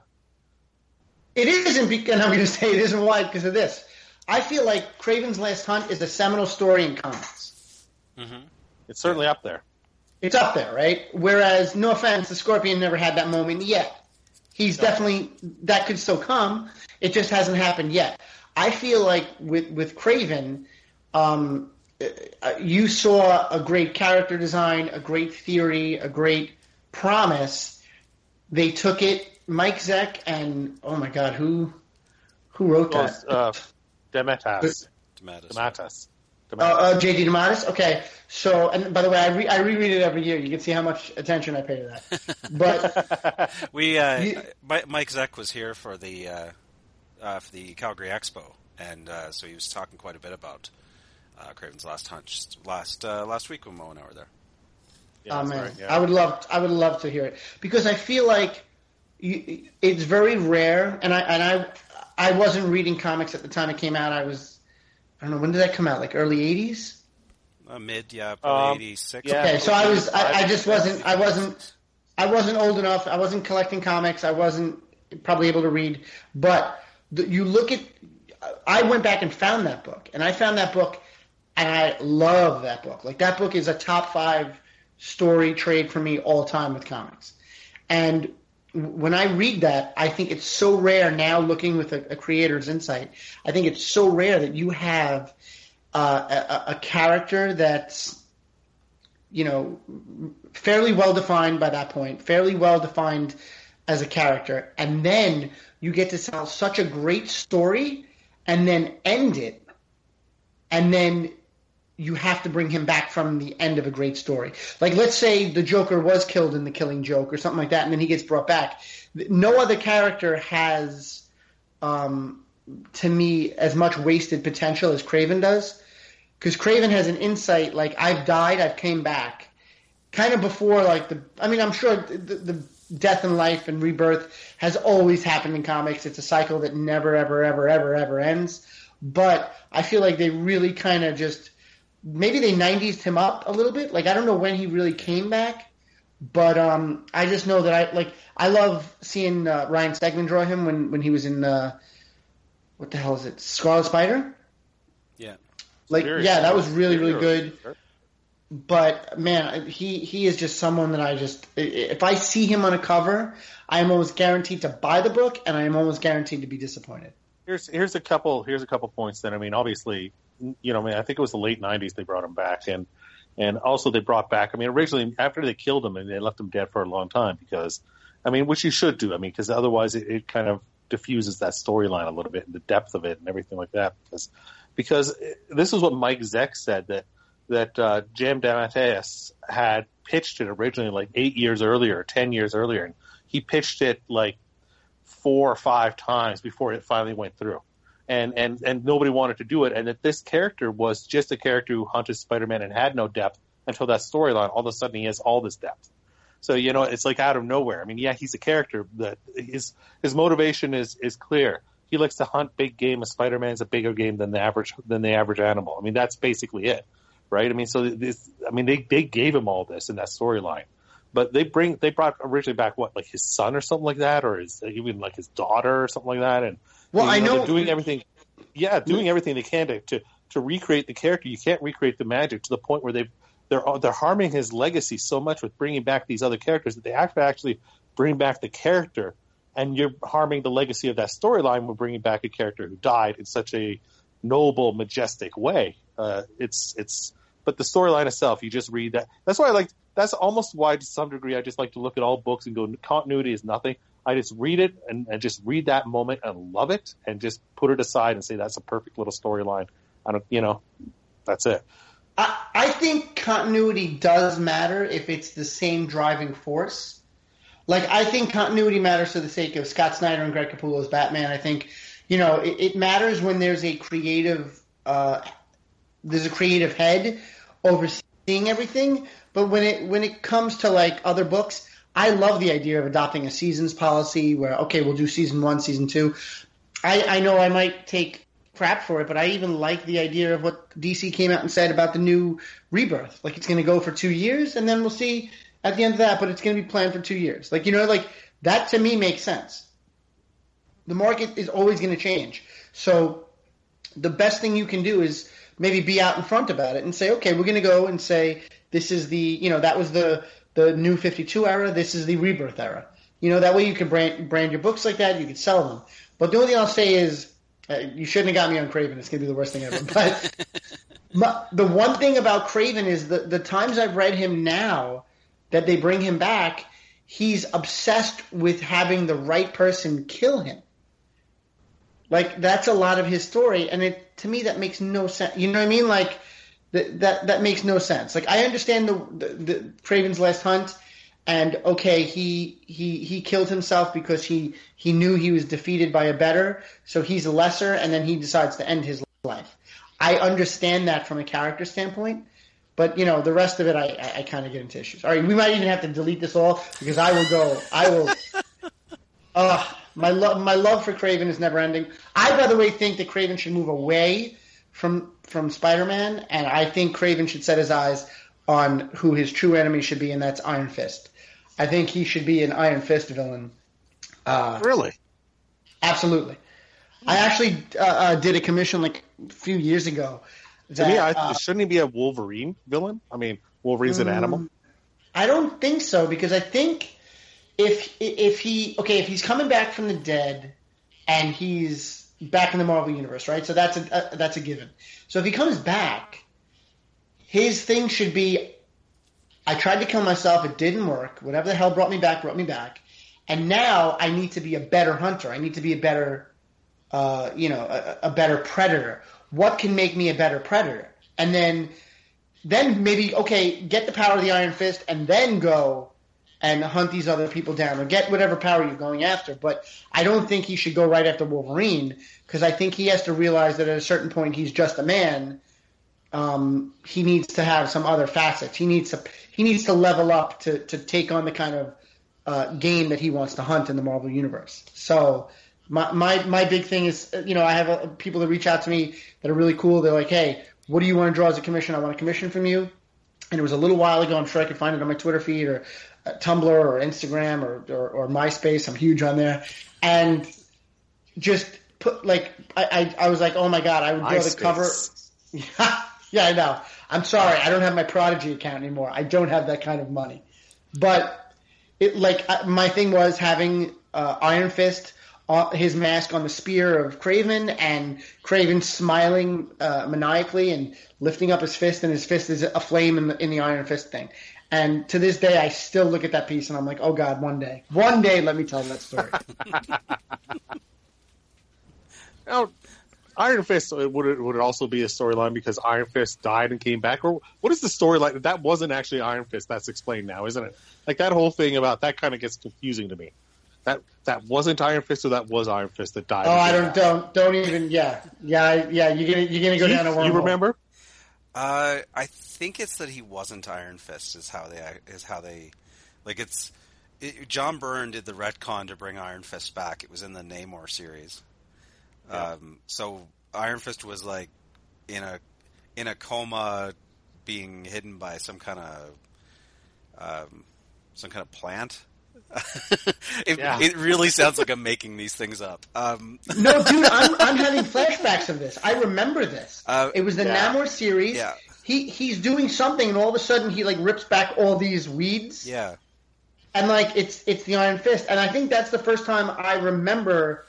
It isn't, be- and I'm going to say it isn't why, because of this. I feel like Kraven's Last Hunt is a seminal story in comics. Mm-hmm. It's certainly up there. It's up there, right? Whereas, no offense, the Scorpion never had that moment yet. He's No. definitely, that could still come. It just hasn't happened yet. I feel like with, with Kraven, um, you saw a great character design, a great theory, a great promise. They took it, Mike Zeck and, oh my God, who who wrote Well, that? uh, Demetas. Demetis. Demetas. Uh, uh, J D DeMatteis? Okay. So, and by the way, I, re- I reread it every year. You can see how much attention I pay to that. But we uh, You- Mi- Mike Zeck was here for the uh, uh, for the Calgary Expo, and uh, so he was talking quite a bit about uh, Kraven's Last Hunt just last uh, last week when Mo and I were there. Yeah, oh that's man, right, yeah. I would love, I would love to hear it because I feel like you, it's very rare, and I and I I wasn't reading comics at the time it came out. I was, I don't know, when did that come out? Like early eighties? Uh, mid, yeah, probably Um, eighty-six. yeah. Okay, so I was, I, I just wasn't, I wasn't, I wasn't old enough. I wasn't collecting comics. I wasn't probably able to read. But the, you look at, I went back and found that book, and I found that book, and I love that book. Like that book is a top five story trade for me all time with comics. And when I read that, I think it's so rare now. Looking with a, a creator's insight, I think it's so rare that you have uh, a, a character that's, you know, fairly well defined by that point, fairly well defined as a character, and then you get to tell such a great story and then end it, and then you have to bring him back from the end of a great story. Like, let's say the Joker was killed in The Killing Joke or something like that, and then he gets brought back. No other character has, um, to me, as much wasted potential as Kraven does. Because Kraven has an insight, like, I've died, I've came back, kind of before like the. I mean, I'm sure the, the death and life and rebirth has always happened in comics. It's a cycle that never, ever, ever, ever, ever ends. But I feel like they really kind of just maybe they nineties him up a little bit. Like I don't know when he really came back, but um, I just know that I like I love seeing uh, Ryan Stegman draw him when when he was in uh, what the hell is it, Scarlet Spider? Yeah, like Very yeah, that sure. was really really Sure. good. Sure. But man, he he is just someone that I just if I see him on a cover, I am almost guaranteed to buy the book, and I am almost guaranteed to be disappointed. Here's here's a couple here's a couple points. Then I mean, obviously, you know, I mean, I think it was the late nineties they brought him back, and and also they brought back. I mean, originally after they killed him and they left him dead for a long time because, I mean, which you should do. I mean, because otherwise it, it kind of diffuses that storyline a little bit and the depth of it and everything like that. Because because this is what Mike Zeck said that. that uh, Jim DeMatteis had pitched it originally like eight years earlier, ten years earlier, and he pitched it like four or five times before it finally went through. And and and nobody wanted to do it, and that this character was just a character who hunted Spider-Man and had no depth until that storyline. All of a sudden, he has all this depth. So, you know, it's like out of nowhere. I mean, yeah, he's a character that his his motivation is is clear. He likes to hunt big game, and Spider-Man's a bigger game than the average than the average animal. I mean, that's basically it. Right? I mean, so this, I mean, they, they gave him all this in that storyline, but they bring, they brought originally back what, like his son or something like that, or his, even like his daughter or something like that. And Well, you I know they're doing everything. Yeah. Doing everything they can to, to, to recreate the character. You can't recreate the magic to the point where they've, they're, they're harming his legacy so much with bringing back these other characters that they have to actually bring back the character, and you're harming the legacy of that storyline with bringing back a character who died in such a noble, majestic way. Uh, it's, it's, But the storyline itself, you just read that. That's why I like. That's almost why, to some degree, I just like to look at all books and go, continuity is nothing. I just read it and, and just read that moment and love it, and just put it aside and say that's a perfect little storyline. I don't, you know, that's it. I, I think continuity does matter if it's the same driving force. Like, I think continuity matters for the sake of Scott Snyder and Greg Capullo's Batman. I think, you know, it, it matters when there's a creative, uh, there's a creative head overseeing everything. But when it when it comes to like other books, I love the idea of adopting a seasons policy where, okay, we'll do season one, season two. I, I know I might take crap for it, but I even like the idea of what D C came out and said about the new Rebirth. Like, it's going to go for two years, and then we'll see at the end of that, but it's going to be planned for two years. Like, you know, like, that to me makes sense. The market is always going to change. So the best thing you can do is maybe be out in front about it and say, okay, we're going to go and say, this is the, you know, that was the, the new fifty-two era, this is the Rebirth era. You know, that way you can brand, brand your books like that, you can sell them. But the only thing I'll say is, uh, you shouldn't have got me on Craven, it's going to be the worst thing ever. But my, the one thing about Craven is the, the times I've read him now that they bring him back, he's obsessed with having the right person kill him. Like, that's a lot of his story, and it to me that makes no sense. You know what I mean? Like, that that, that makes no sense. Like, I understand the, the, the Craven's Last Hunt, and okay, he he he killed himself because he he knew he was defeated by a better, so he's a lesser, and then he decides to end his life. I understand that from a character standpoint, but you know, the rest of it, I I, I kind of get into issues. All right, we might even have to delete this all because I will go. I will. Uh, my love my love for Craven is never ending. I, by the way, think that Craven should move away from from Spider-Man, and I think Craven should set his eyes on who his true enemy should be, and that's Iron Fist. I think he should be an Iron Fist villain. Uh, Really? Absolutely. I actually uh, uh, did a commission like a few years ago. That, To me, I, uh, shouldn't he be a Wolverine villain? I mean, Wolverine's an animal. I don't think so, because I think if if he okay if he's coming back from the dead and he's back in the Marvel universe, right? So that's a, a that's a given. So if he comes back, his thing should be, I tried to kill myself, it didn't work. Whatever the hell brought me back brought me back, and now I need to be a better hunter. I need to be a better, uh, you know, a, a better predator. What can make me a better predator? And then, then maybe okay, get the power of the Iron Fist, and then go and hunt these other people down, or get whatever power you're going after. But I don't think he should go right after Wolverine, because I think he has to realize that at a certain point he's just a man, um, he needs to have some other facets. He needs to he needs to level up to to take on the kind of uh, game that he wants to hunt in the Marvel universe. So my my my big thing is, you know, I have uh, people that reach out to me that are really cool. They're like, hey, what do you want to draw as a commission? I want a commission from you. And it was a little while ago. I'm sure I could find it on my Twitter feed or uh, Tumblr or Instagram or, or or MySpace. I'm huge on there. And just put like I I, I was like, oh my god, I would draw MySpace. the cover. Yeah, yeah, I know. I'm sorry, I don't have my Prodigy account anymore. I don't have that kind of money. But it like my thing was having uh, Iron Fist, uh, his mask on the spear of Kraven, and Kraven smiling uh, maniacally and lifting up his fist, and his fist is a flame in the in the Iron Fist thing. And to this day, I still look at that piece and I'm like, oh god, one day, one day, let me tell that story. Now, Iron Fist, would it, would it also be a storyline because Iron Fist died and came back? Or what is the storyline? That wasn't actually Iron Fist. That's explained now, isn't it? Like, that whole thing about that kind of gets confusing to me. That that wasn't Iron Fist, or that was Iron Fist that died? Oh, I don't, don't, don't even, yeah. Yeah, yeah, you're going you're gonna go Keith, down a wormhole. You remember? Uh, I think it's that he wasn't Iron Fist is how they is how they like it's it, John Byrne did the retcon to bring Iron Fist back. It was in the Namor series. Yeah. Um, so Iron Fist was like in a in a coma, being hidden by some kind of um, some kind of plant. it, Yeah. it really sounds like I'm making these things up. Um, No, dude, I'm I'm having flashbacks of this. I remember this. Uh, it was the yeah. Namor series. Yeah. He he's doing something, and all of a sudden he like rips back all these weeds. yeah. And like it's it's the Iron Fist, and I think that's the first time I remember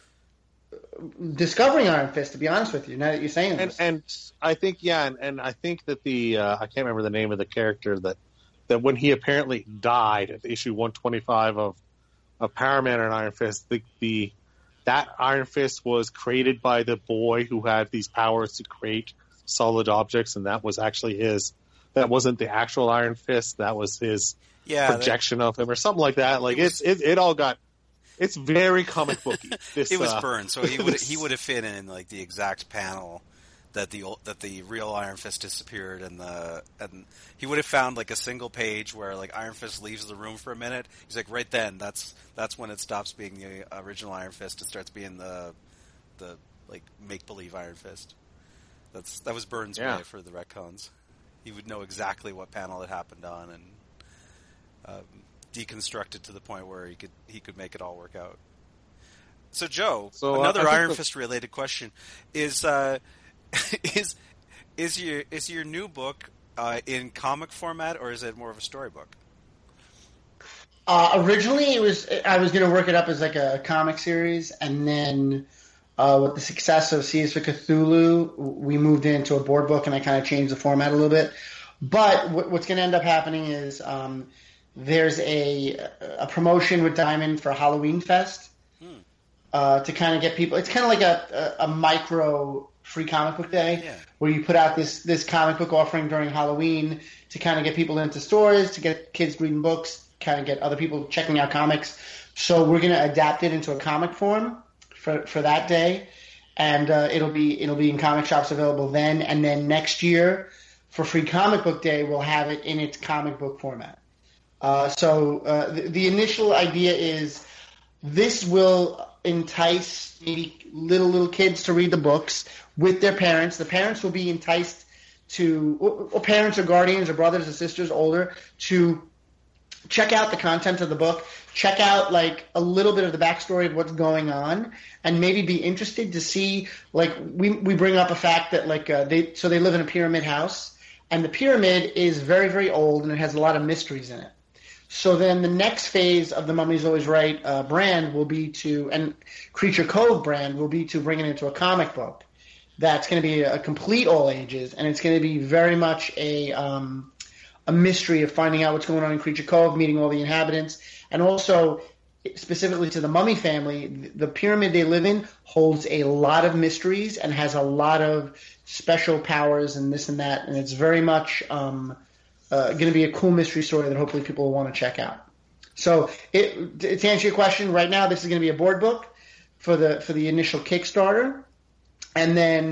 discovering Iron Fist. To be honest with you, now that you're saying And this, and I think yeah, and, and I think that the uh, I can't remember the name of the character that that when he apparently died at issue one twenty-five of of Power Man and Iron Fist, the the that Iron Fist was created by the boy who had these powers to create solid objects, and that was actually his. That wasn't the actual Iron Fist. That was his Yeah, projection of him, or something like that. Like It was- it's it, it all got. It's very comic booky. This, It was uh, Byrne, so he would he would have fit in like the exact panel that the ol- that the real Iron Fist disappeared, and the and he would have found like a single page where like Iron Fist leaves the room for a minute. He's like, right then, that's that's when it stops being the original Iron Fist. It starts being the the like make believe Iron Fist. That's that was Byrne's Yeah. way for the retcons. He would know exactly what panel it happened on and um, deconstruct it to the point where he could he could make it all work out. So Joe, So, uh, another I think Iron the- Fist related question is uh, is is your is your new book uh, in comic format, or is it more of a storybook? uh, originally it was I was going to work it up as like a comic series, and then uh, with the success of Seas for Cthulhu, we moved into a board book, and I kind of changed the format a little bit. But what, what's going to end up happening is um, there's a a promotion with Diamond for Halloween Fest. Uh, to kind of get people, it's kind of like a, a, a micro free comic book day Yeah. where you put out this, this comic book offering during Halloween to kind of get people into stores, to get kids reading books, kind of get other people checking out comics. So we're going to adapt it into a comic form for, for that day. And uh, it'll be it'll be in comic shops available then. And then next year for Free Comic Book Day, we'll have it in its comic book format. Uh, so uh, the, the initial idea is this will entice maybe little little kids to read the books with their parents. The parents will be enticed to, or, or parents or guardians or brothers or sisters older, to check out the content of the book, check out like a little bit of the backstory of what's going on, and maybe be interested to see, like we we bring up a fact that like uh, they so they live in a pyramid house, and the pyramid is very very old and it has a lot of mysteries in it. So then the next phase of the Mummy's Always Right uh, brand will be to, and Creature Cove brand will be to bring it into a comic book that's going to be a complete all ages, and it's going to be very much a um, a mystery of finding out what's going on in Creature Cove, meeting all the inhabitants, and also specifically to the Mummy family, the pyramid they live in holds a lot of mysteries and has a lot of special powers and this and that, and it's very much um, Uh, going to be a cool mystery story that hopefully people will want to check out. So, it, to answer your question, right now this is going to be a board book for the for the initial Kickstarter, and then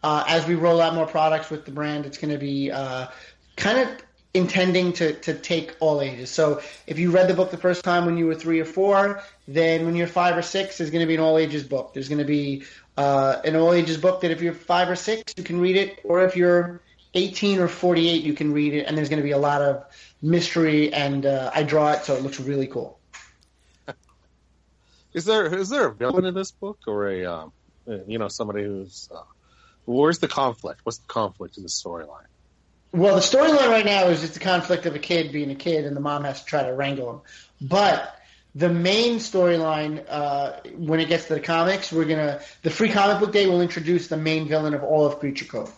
uh, as we roll out more products with the brand, it's going to be uh, kind of intending to, to take all ages. So if you read the book the first time when you were three or four, then when you're five or six, there's going to be an all ages book. There's going to be uh, an all ages book that if you're five or six, you can read it, or if you're eighteen or forty-eight, you can read it, and there's going to be a lot of mystery, and uh, I draw it, so it looks really cool. Is there is there a villain in this book, or a um, you know somebody who's uh, where's the conflict? What's the conflict in the storyline? Well, the storyline right now is just the conflict of a kid being a kid, and the mom has to try to wrangle him. But the main storyline, uh, when it gets to the comics, we're gonna the free comic book day will introduce the main villain of all of Creature Cove.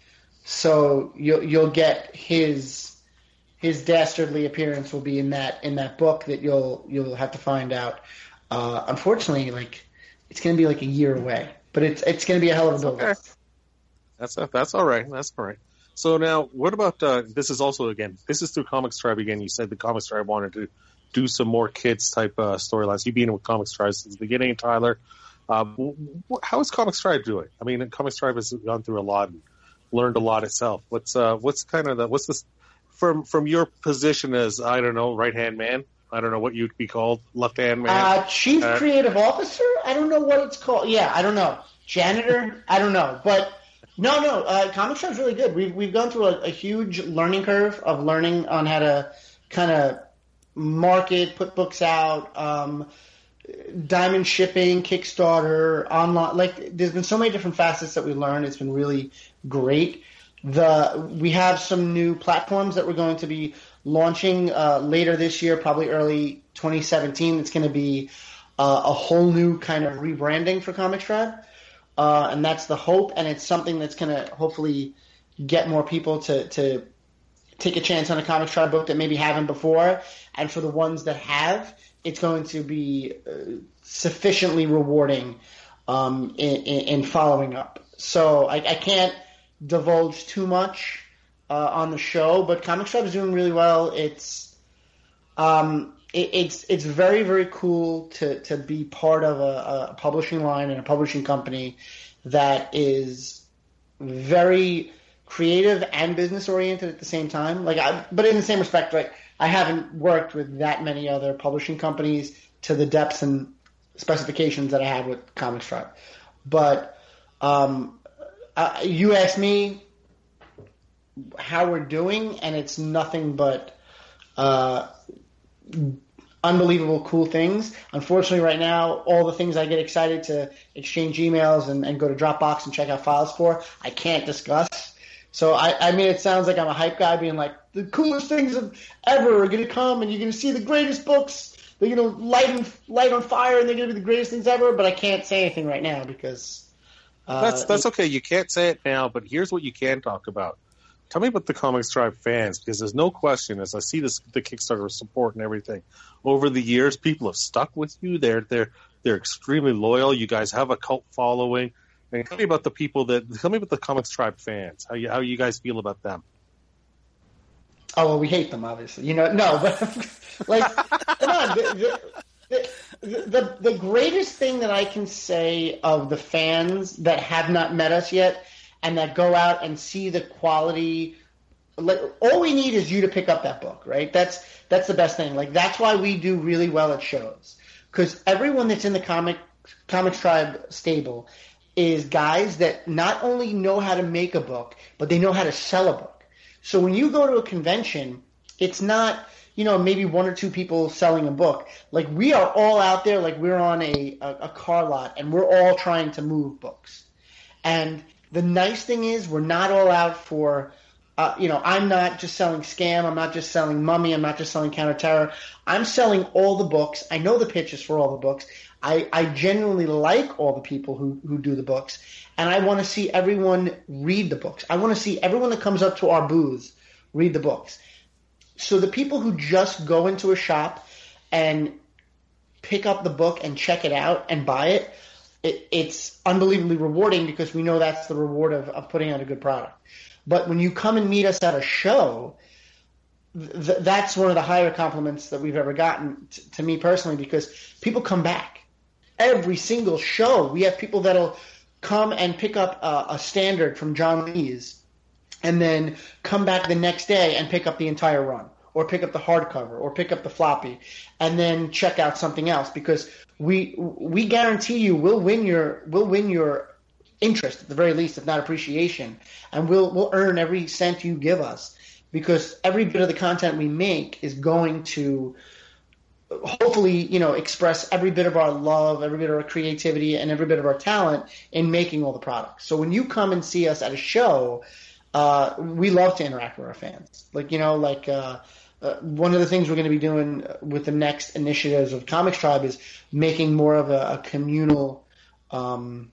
So you'll you'll get his his dastardly appearance will be in that in that book that you'll you'll have to find out. Uh, unfortunately, like it's going to be like a year away, but it's it's going to be a hell of a build. Okay. That's that's all right. That's all right. So now, what about uh, this? Is also again, this is through Comics Tribe again. You said the Comics Tribe wanted to do some more kids type uh, storylines. You've been with Comics Tribe since the beginning, Tyler. Uh, how is Comics Tribe doing? I mean, Comics Tribe has gone through a lot and learned a lot itself. What's uh, what's kind of the what's this from from your position as I don't know right hand man? I don't know what you'd be called, left hand man. Uh, chief uh, creative officer? I don't know what it's called. Yeah, I don't know. Janitor? I don't know. But no, no. Uh, Comics Tribe's really good. We've we've gone through a, a huge learning curve of learning on how to kind of market, put books out, um, diamond shipping, Kickstarter, online. Like, there's been so many different facets that we learned. It's been really great. The we have some new platforms that we're going to be launching uh, later this year, probably early twenty seventeen. It's going to be uh, a whole new kind of rebranding for Comics Tribe, uh, and that's the hope. And it's something that's going to hopefully get more people to to take a chance on a Comics Tribe book that maybe haven't before. And for the ones that have, it's going to be uh, sufficiently rewarding um, in, in, in following up. So I, I can't divulge too much uh, on the show, but Comics Tribe is doing really well. It's um, it, it's it's very very cool to to be part of a, a publishing line and a publishing company that is very creative and business oriented at the same time. Like, I, but in the same respect, right? I haven't worked with that many other publishing companies to the depths and specifications that I had with Comics Tribe. But um, uh, you asked me how we're doing, and it's nothing but uh, unbelievable cool things. Unfortunately, right now, all the things I get excited to exchange emails and, and go to Dropbox and check out files for, I can't discuss. So, I, I mean, it sounds like I'm a hype guy being like, the coolest things ever are going to come, and you're going to see the greatest books. They're going to light, and, light on fire, and they're going to be the greatest things ever, but I can't say anything right now because... Uh, that's that's okay. You can't say it now, but here's what you can talk about. Tell me about the Comics Tribe fans, because there's no question, as I see this, the Kickstarter support and everything, over the years, people have stuck with you. They're they're they're extremely loyal. You guys have a cult following. And tell me about the people that. Tell me about the Comics Tribe fans. How you how you guys feel about them? Oh well, we hate them, obviously. You know, no, but like, come on. The, the, the, the the greatest thing that I can say of the fans that have not met us yet and that go out and see the quality. Like, all we need is you to pick up that book, right? That's that's the best thing. Like, that's why we do really well at shows, because everyone that's in the comic Comics Tribe stable is guys that not only know how to make a book, but they know how to sell a book. So when you go to a convention, it's not, you know, maybe one or two people selling a book. Like, we are all out there, like we're on a, a, a car lot, and we're all trying to move books. And the nice thing is we're not all out for, uh, you know, I'm not just selling Scam, I'm not just selling Mummy, I'm not just selling Counter Terror. I'm selling all the books. I know the pitches for all the books. I, I genuinely like all the people who, who do the books, and I want to see everyone read the books. I want to see everyone that comes up to our booths read the books. So the people who just go into a shop and pick up the book and check it out and buy it, it it's unbelievably rewarding, because we know that's the reward of, of putting out a good product. But when you come and meet us at a show, th- that's one of the higher compliments that we've ever gotten t- to me personally, because people come back. Every single show, we have people that'll come and pick up a, a standard from John Lee's and then come back the next day and pick up the entire run, or pick up the hardcover, or pick up the floppy, and then check out something else, because we we guarantee you we'll win your we'll win your interest at the very least, if not appreciation, and we'll we'll earn every cent you give us, because every bit of the content we make is going to hopefully, you know, express every bit of our love, every bit of our creativity, and every bit of our talent in making all the products. So when you come and see us at a show, uh, we love to interact with our fans. Like, you know, like uh, uh, one of the things we're going to be doing with the next initiatives of Comics Tribe is making more of a, a communal um,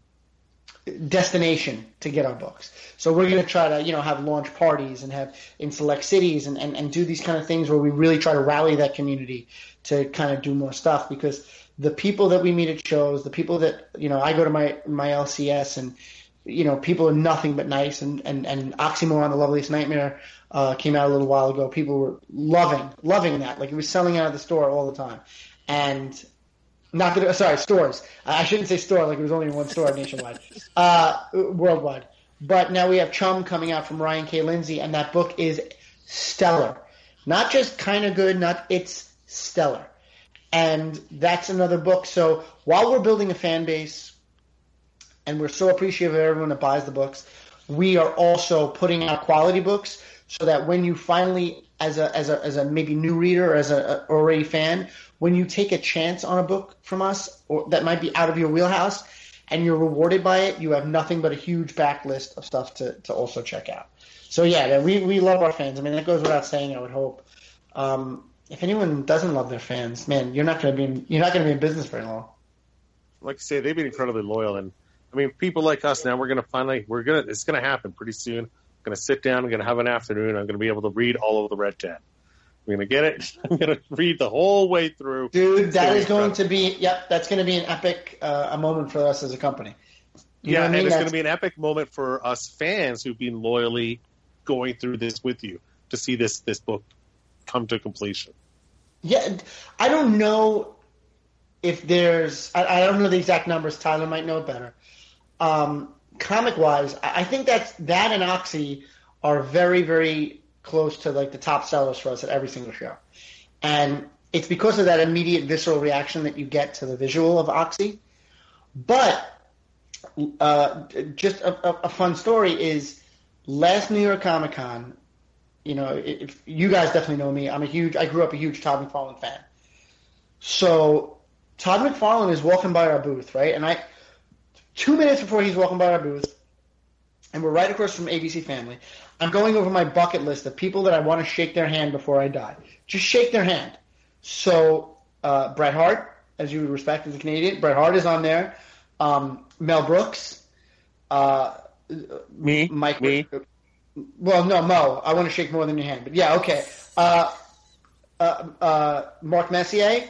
destination to get our books. So we're going to try to, you know, have launch parties and have in select cities and, and, and do these kind of things where we really try to rally that community to kind of do more stuff, because the people that we meet at shows, the people that, you know, I go to my, my L C S and, you know, people are nothing but nice, and, and, and Oxymoron, The Loveliest Nightmare, uh, came out a little while ago. People were loving, loving that. Like, it was selling out of the store all the time. And not that, sorry, stores. I shouldn't say store, like it was only in one store nationwide, uh, worldwide. But now we have Chum coming out from Ryan K. Lindsay, and that book is stellar. Not just kind of good, not it's stellar. And that's another book. So while we're building a fan base, and we're so appreciative of everyone that buys the books, we are also putting out quality books so that when you finally, as a as a as a maybe new reader or as a, a already fan, when you take a chance on a book from us, or that might be out of your wheelhouse, and you're rewarded by it, you have nothing but a huge backlist of stuff to, to also check out. So yeah, we we love our fans. I mean, that goes without saying, I would hope. Um, if anyone doesn't love their fans, man, you're not going to be in, you're not going to be in business very long. Like you say, they've been incredibly loyal, and I mean, people like us now, we're going to finally, we're going to, it's going to happen pretty soon. I'm going to sit down, I'm going to have an afternoon, I'm going to be able to read all of the Red ten. I'm going to get it. I'm going to read the whole way through. Dude, that is going to be, yep, that's going to be an epic uh, a moment for us as a company. You yeah, know what I and mean? it's That's... going to be an epic moment for us fans who've been loyally going through this with you to see this, this book come to completion. Yeah, I don't know if there's, I, I don't know the exact numbers. Tyler might know it better. Um, comic-wise, I, I think that's, that and Oxy are very, very close to like the top sellers for us at every single show. And it's because of that immediate visceral reaction that you get to the visual of Oxy. But uh, just a, a, a fun story is last New York Comic Con, you know, if you guys definitely know me, I'm a huge, I grew up a huge Todd McFarlane fan. So Todd McFarlane is walking by our booth, right? And I, two minutes before he's walking by our booth, and we're right across from A B C Family, I'm going over my bucket list of people that I want to shake their hand before I die. Just shake their hand. So uh, Bret Hart, as you would respect as a Canadian, Bret Hart is on there. Um, Mel Brooks. Uh, me? Mike. Me? Well, no, Mo. I want to shake more than your hand. But yeah, okay. Uh, uh, uh, Mark Messier.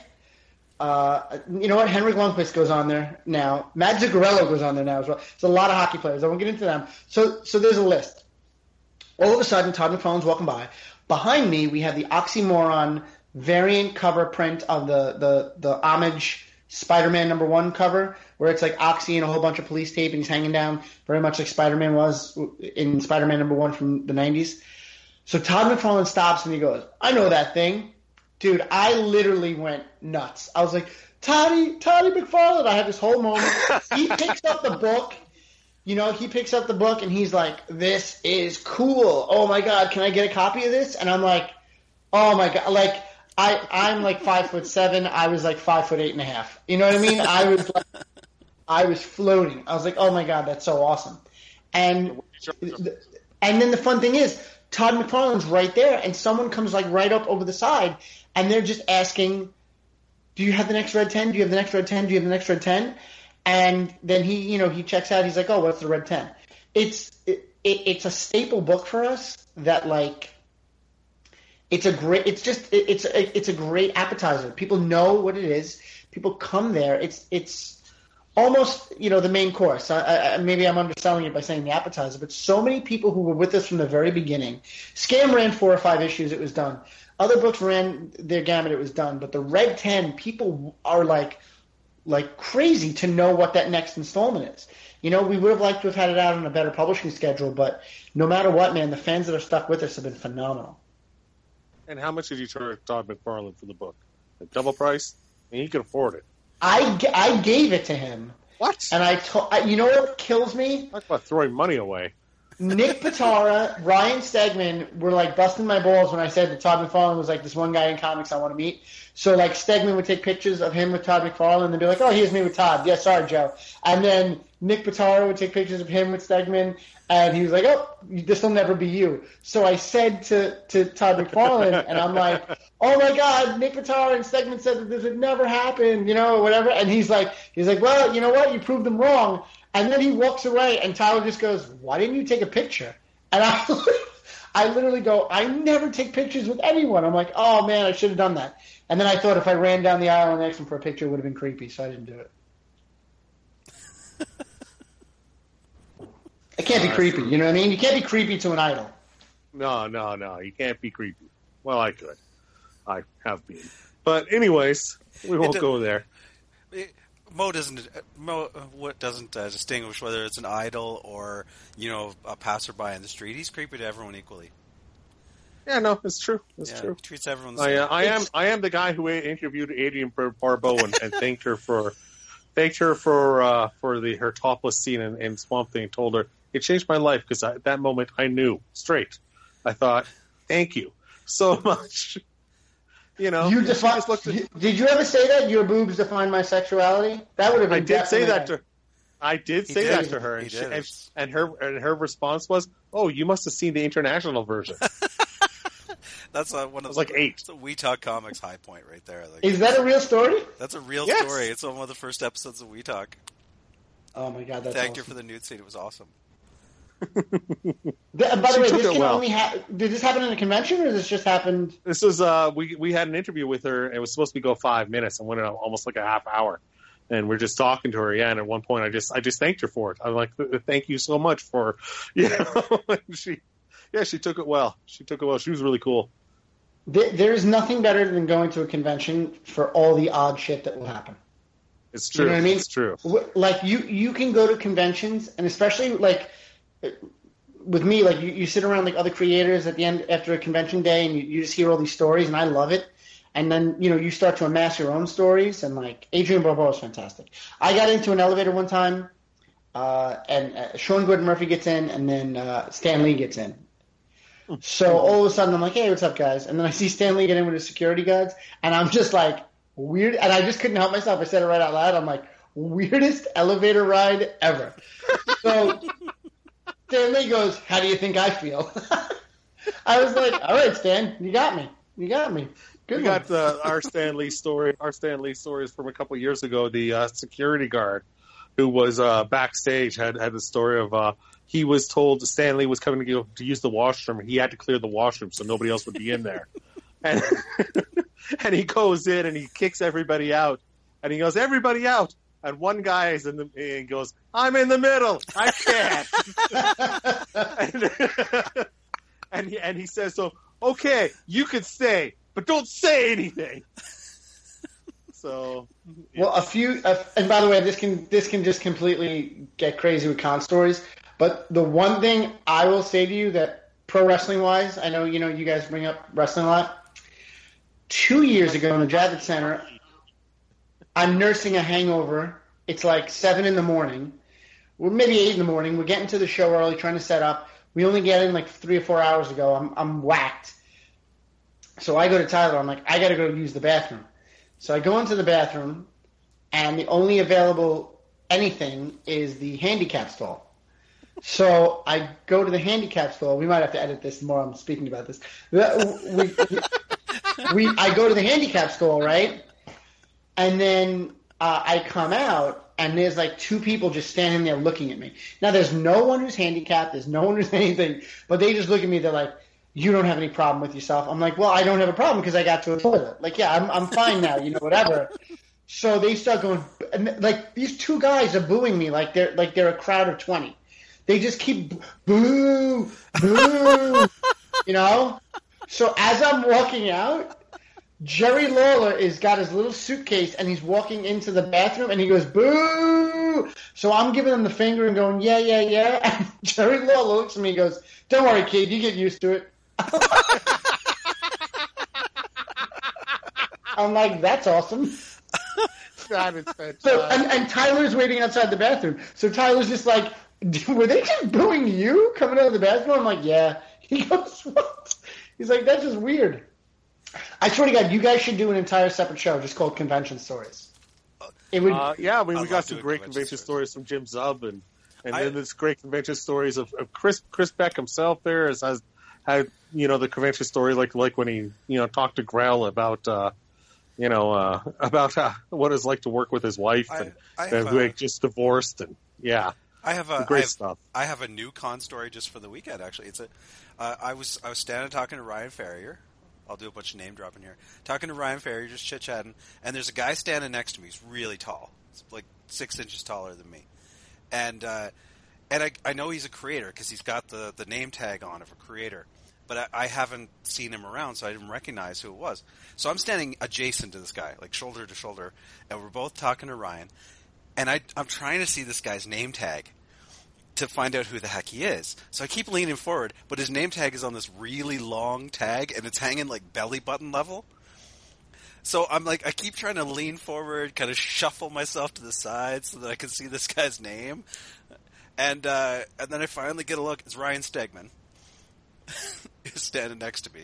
Uh, you know what? Henrik Lundqvist goes on there now. Matt Zuccarello goes on there now as well. There's a lot of hockey players. I won't get into them. So, so there's a list. All of a sudden, Todd McFarlane's walking by. Behind me, we have the Oxymoron variant cover print of the, the, the homage Spider-Man number one cover, where it's like Oxy and a whole bunch of police tape, and he's hanging down very much like Spider-Man was in Spider-Man number one from the nineties. So Todd McFarlane stops and he goes, I know that thing. Dude, I literally went nuts. I was like, Toddy, Toddy McFarlane. I had this whole moment. He picks up the book. You know, he picks up the book and he's like, this is cool. Oh, my God, can I get a copy of this? And I'm like, oh, my God. Like, I, I'm like five foot seven. I was like five foot eight and a half. You know what I mean? I was like, I was floating. I was like, oh, my God, that's so awesome. And and then the fun thing is, Todd McFarlane's right there, and someone comes like right up over the side, and they're just asking, do you have the next Red ten? Do you have the next Red ten? Do you have the next Red ten? And then he, you know, he checks out. He's like, "Oh, what's the Red ten?" It's it, it, it's a staple book for us. That like, it's a great. It's just it, it's a, it's a great appetizer. People know what it is. People come there. It's it's almost, you know, the main course. I, I, maybe I'm underselling it by saying the appetizer, but so many people who were with us from the very beginning. Scam ran four or five issues. It was done. Other books ran their gamut. It was done. But the Red ten, people are like like crazy to know what that next installment is. You know, we would have liked to have had it out on a better publishing schedule, but no matter what, man, the fans that are stuck with us have been phenomenal. And how much did you charge Todd McFarlane for the book? A double price? I mean, he could afford it. I, I gave it to him. What? And I told, you know what kills me? Talk about throwing money away. Nick Pitara, Ryan Stegman were like busting my balls when I said that Todd McFarlane was like this one guy in comics I want to meet. So like Stegman would take pictures of him with Todd McFarlane and they'd be like, oh, here's me with Todd. Yeah, sorry, Joe. And then Nick Pitara would take pictures of him with Stegman and he was like, oh, this will never be you. So I said to, to Todd McFarlane and I'm like, oh my God, Nick Pitara and Stegman said that this would never happen, you know, or whatever. And he's like, he's like, well, you know what? You proved them wrong. And then he walks away, and Tyler just goes, why didn't you take a picture? And I I literally go, I never take pictures with anyone. I'm like, oh, man, I should have done that. And then I thought if I ran down the aisle and asked him for a picture, it would have been creepy, so I didn't do it. It can't be creepy, you know what I mean? You can't be creepy to an idol. No, no, no. You can't be creepy. Well, I could. I have been. But anyways, we won't go there. It, Mo doesn't Mo what doesn't uh, distinguish whether it's an idol or, you know, a passerby in the street. He's creepy to everyone equally. Yeah, no, it's true. It's yeah, true. He treats everyone the I, same. uh, I am I am the guy who interviewed Adrienne Barbeau and, and thanked her for thanked her for uh, for the her topless scene in, in Swamp Thing. Told her it changed my life because at that moment I knew straight. I thought, thank you so much. You know, you defi- just looked at, did you ever say that your boobs define my sexuality? That would have been. I did say that a- to. I did He say did. that to her, He and, she, did. and, and her and her response was, "Oh, you must have seen the international version." That's uh, one of was the, like eight. It's a We Talk Comics high point right there. Like, Is that a real story? that's a real Yes. story. It's on one of the first episodes of We Talk. Oh my God, that's Thanked awesome. her for the nude scene. It was awesome. The- by the She way, took this it can well. only ha- did this happen in a convention, or did this just happened? This was uh, we we had an interview with her. And it was supposed to go five minutes, and went almost like a half hour. And we're just talking to her. Yeah, and at one point, I just I just thanked her for it. I'm like, thank you so much for, you know, and she, yeah, she took it well. She took it well. She was really cool. There, there's nothing better than going to a convention for all the odd shit that will happen. It's true. You know what I mean? It's true. W- Like you, you can go to conventions, and especially like with me, like you, you sit around like other creators at the end after a convention day, and you, you just hear all these stories, and I love it. And then you know you start to amass your own stories, and like Adrienne Barbeau is fantastic. I got into an elevator one time, uh, and uh, Sean Gordon Murphy gets in, and then uh, Stan Lee gets in. So all of a sudden I'm like, hey, what's up, guys? And then I see Stan Lee get in with his security guards, and I'm just like, weird. And I just couldn't help myself. I said it right out loud. I'm like, weirdest elevator ride ever. So Stan Lee goes, how do you think I feel? I was like, all right, Stan, you got me. You got me. Good We one. got uh, our Stan Lee story. Our Stan Lee story is from a couple of years ago. The uh, security guard who was uh, backstage had had the story of uh, he was told Stan Lee was coming to go to use the washroom, and he had to clear the washroom so nobody else would be in there. and and he goes in and he kicks everybody out, and he goes, everybody out. And one guy is in the and he goes, I'm in the middle. I can't. and, and he and he says, so okay, you can stay, but don't say anything. So, yeah. Well, a few, uh, and by the way, this can this can just completely get crazy with con stories. But the one thing I will say to you that pro wrestling wise, I know you know you guys bring up wrestling a lot. Two years ago in the Javits Center, I'm nursing a hangover. It's like seven in the morning. We're maybe eight in the morning. We're getting to the show early, trying to set up. We only get in like three or four hours ago. I'm I'm whacked. So I go to Tyler. I'm like, I got to go use the bathroom. So I go into the bathroom, and the only available anything is the handicap stall. So I go to the handicap stall. We might have to edit this more. I'm speaking about this. We, we, I go to the handicap stall, right? And then uh, I come out, and there's like two people just standing there looking at me. Now, there's no one who's handicapped. There's no one who's anything. But they just look at me. They're like, you don't have any problem with yourself. I'm like, well, I don't have a problem because I got to a toilet. Like, yeah, I'm I'm fine now, you know, whatever. So they start going, and like these two guys are booing me like they're like they're a crowd of twenty. They just keep boo, boo, you know. So as I'm walking out, Jerry Lawler is got his little suitcase and he's walking into the bathroom and he goes, boo! So I'm giving him the finger and going, yeah, yeah, yeah. And Jerry Lawler looks at me and goes, don't worry, kid, you get used to it. I'm like, that's awesome. That is fantastic. So, and, and Tyler's waiting outside the bathroom. So Tyler's just like, were they just booing you coming out of the bathroom? I'm like, yeah. He goes, what? He's like, that's just weird. I swear to God, you guys should do an entire separate show just called Convention Stories. It would. Uh, yeah, I mean, I we got love some doing great convention convention stories from Jim Zub, and and I- then there's great convention stories of, of Chris Chris Beck himself. There as has had you know the convention story like like when he you know talked to Grell about uh, you know uh, about uh, what it's like to work with his wife I- and, I and have who a- had just divorced, and yeah, I have a great I have, stuff. I have a new con story just for the weekend. Actually, it's a. Uh, I was I was standing talking to Ryan Ferrier. I'll do a bunch of name dropping here. Talking to Ryan Ferrier, just chit chatting, and there's a guy standing next to me. He's really tall. He's like six inches taller than me, and uh, and I I know he's a creator because he's got the the name tag on of a creator. But I, I haven't seen him around, so I didn't recognize who it was. So I'm standing adjacent to this guy, like shoulder to shoulder, and we're both talking to Ryan. And I, I'm trying to see this guy's name tag to find out who the heck he is. So I keep leaning forward, but his name tag is on this really long tag, and it's hanging like belly button level. So I'm like, I keep trying to lean forward, kind of shuffle myself to the side so that I can see this guy's name. And uh, and then I finally get a look. It's Ryan Stegman. Is standing next to me.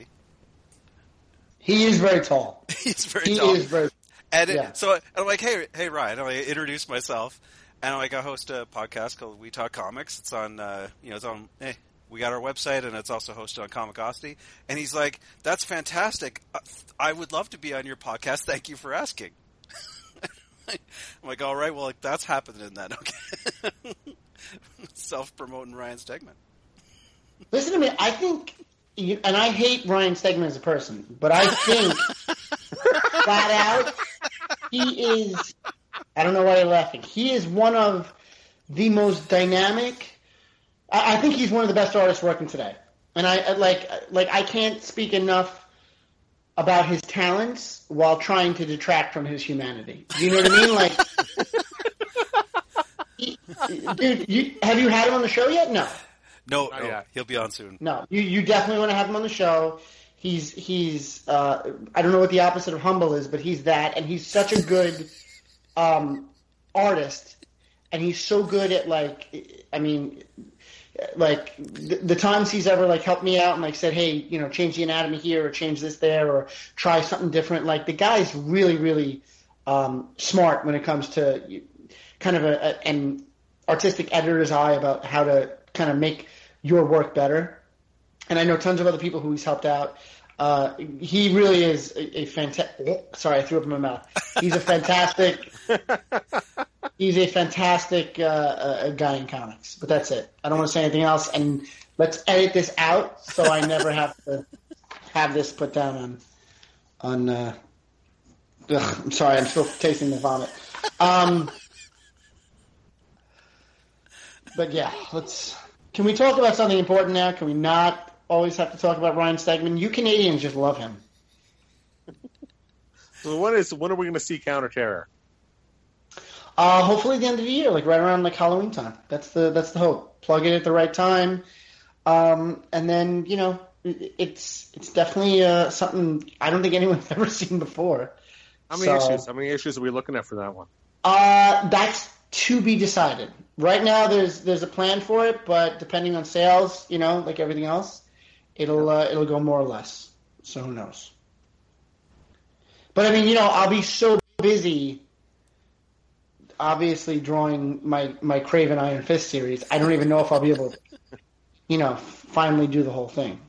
He is very tall. He's very He tall. is very. And it, yeah. so and I'm like, hey, hey, Ryan. And I introduce myself, and I'm like, I host a podcast called We Talk Comics. It's on, uh, you know, it's on. Hey, we got our website, and it's also hosted on Comicosity. And he's like, that's fantastic. I would love to be on your podcast. Thank you for asking. I'm like, all right, well, like, that's happening then. Okay, self-promoting Ryan Stegman. Listen to me. I think, you, and I hate Ryan Stegman as a person, but I think flat out, he is. I don't know why you're laughing. He is one of the most dynamic. I, I think he's one of the best artists working today, and I like like I can't speak enough about his talents while trying to detract from his humanity. Do you know what I mean? Like, he, dude, you, have you had him on the show yet? No. No, Not no, yet. he'll be on soon. No, you you definitely want to have him on the show. He's he's uh, I don't know what the opposite of humble is, but he's that, and he's such a good um, artist, and he's so good at like I mean, like the, the times he's ever like helped me out and like said, hey, you know, change the anatomy here or change this there or try something different. Like the guy's really really um, smart when it comes to kind of a, a an artistic editor's eye about how to kind of make your work better. And I know tons of other people who he's helped out. Uh, he really is a, a fantastic. Sorry, I threw up in my mouth. He's a fantastic. he's a fantastic uh, uh, guy in comics. But that's it. I don't want to say anything else. And let's edit this out so I never have to have this put down on. On. Uh, ugh, I'm sorry. I'm still tasting the vomit. Um, but yeah, let's. Can we talk about something important now? Can we not always have to talk about Ryan Stegman? You Canadians just love him. So when is when are we going to see Counter Terror? Uh, hopefully at the end of the year, like right around like Halloween time. That's the that's the hope. Plug it at the right time, um, and then you know it, it's it's definitely uh, something I don't think anyone's ever seen before. How many So- issues? How many issues are we looking at for that one? Uh, that's to be decided. Right now, there's there's a plan for it, but depending on sales, you know, like everything else, it'll uh, it'll go more or less. So who knows? But I mean, you know, I'll be so busy, obviously drawing my my Craven Iron Fist series. I don't even know if I'll be able to, you know, finally do the whole thing.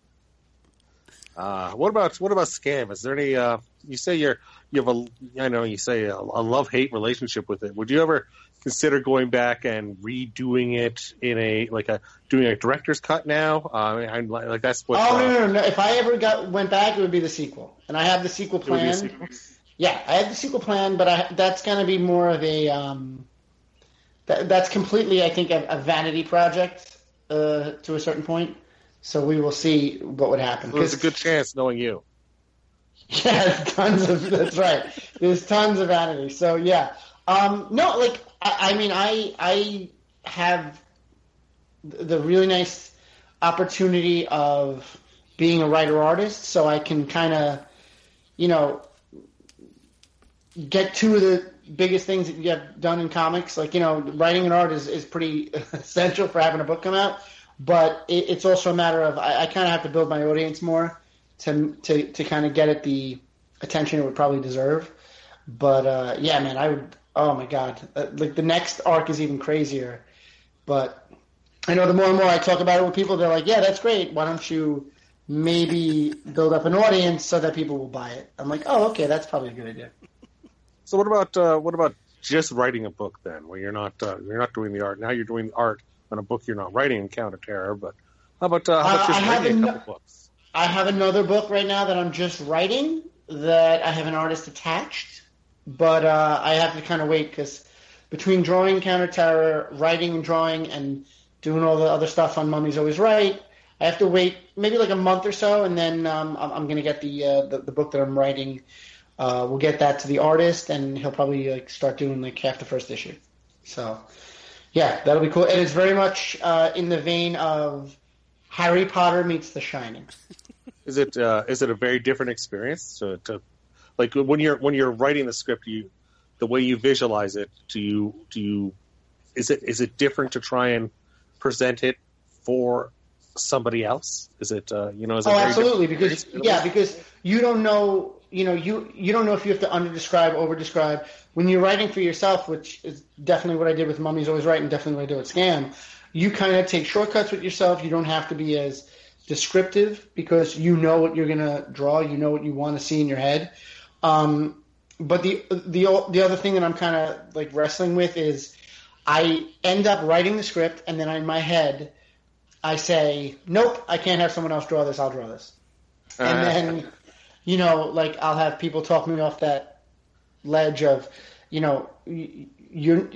Uh, what about what about Scam? Is there any? Uh, you say you're you have a I know you say a, a love hate relationship with it. Would you ever consider going back and redoing it in a like a doing a director's cut now? Uh, I mean, like that's what. Oh uh, no, no, no! If I ever got went back, it would be the sequel, and I have the sequel it would be a plan. sequel? Yeah, I have the sequel plan, but I, that's going to be more of a um, that, that's completely, I think, a, a vanity project uh, to a certain point. So we will see what would happen. So there's a 'Cause- good chance, knowing you. Yeah, tons of. That's right. There's tons of vanity. So yeah, um, no, like I, I mean, I I have the really nice opportunity of being a writer artist, so I can kind of, you know, get two of the biggest things that you have done in comics. Like, you know, writing an art is, is pretty essential for having a book come out, but it, it's also a matter of I, I kind of have to build my audience more to to to kind of get it the attention it would probably deserve. But uh, yeah, man, I would. Oh my god, uh, like the next arc is even crazier. But I know the more and more I talk about it with people, they're like, "Yeah, that's great. Why don't you maybe build up an audience so that people will buy it?" I'm like, "Oh, okay, that's probably a good idea." So what about uh, what about just writing a book then, where you're not uh, you're not doing the art now? You're doing the art on a book you're not writing in Counter Terror, but how about uh, how about Uh, just I have writing a an- couple books? I have another book right now that I'm just writing that I have an artist attached, but uh, I have to kind of wait because between drawing Counter Terror, writing and drawing, and doing all the other stuff on Mummy's Always Right, I have to wait maybe like a month or so, and then um, I'm, I'm going to get the, uh, the the book that I'm writing. Uh, we'll get that to the artist, and he'll probably like start doing like half the first issue. So, yeah, that'll be cool. And it's very much uh, in the vein of Harry Potter meets The Shining. Is it uh, is it a very different experience to, to like when you're when you're writing the script, you the way you visualize it, do you do you is it is it different to try and present it for somebody else? Is it uh, you know? Is it Oh, very absolutely. different Because experience? yeah, because you don't know, you know, you you don't know if you have to under-describe, over-describe when you're writing for yourself, which is definitely what I did with Mummy's Always Right, and definitely what I do with Scam. You kind of take shortcuts with yourself. You don't have to be as descriptive because you know what you're gonna draw. You know what you want to see in your head. Um, but the the the other thing that I'm kind of like wrestling with is I end up writing the script, and then in my head I say, nope, I can't have someone else draw this. I'll draw this. And then, you know, like I'll have people talk me off that ledge of, you know, you're.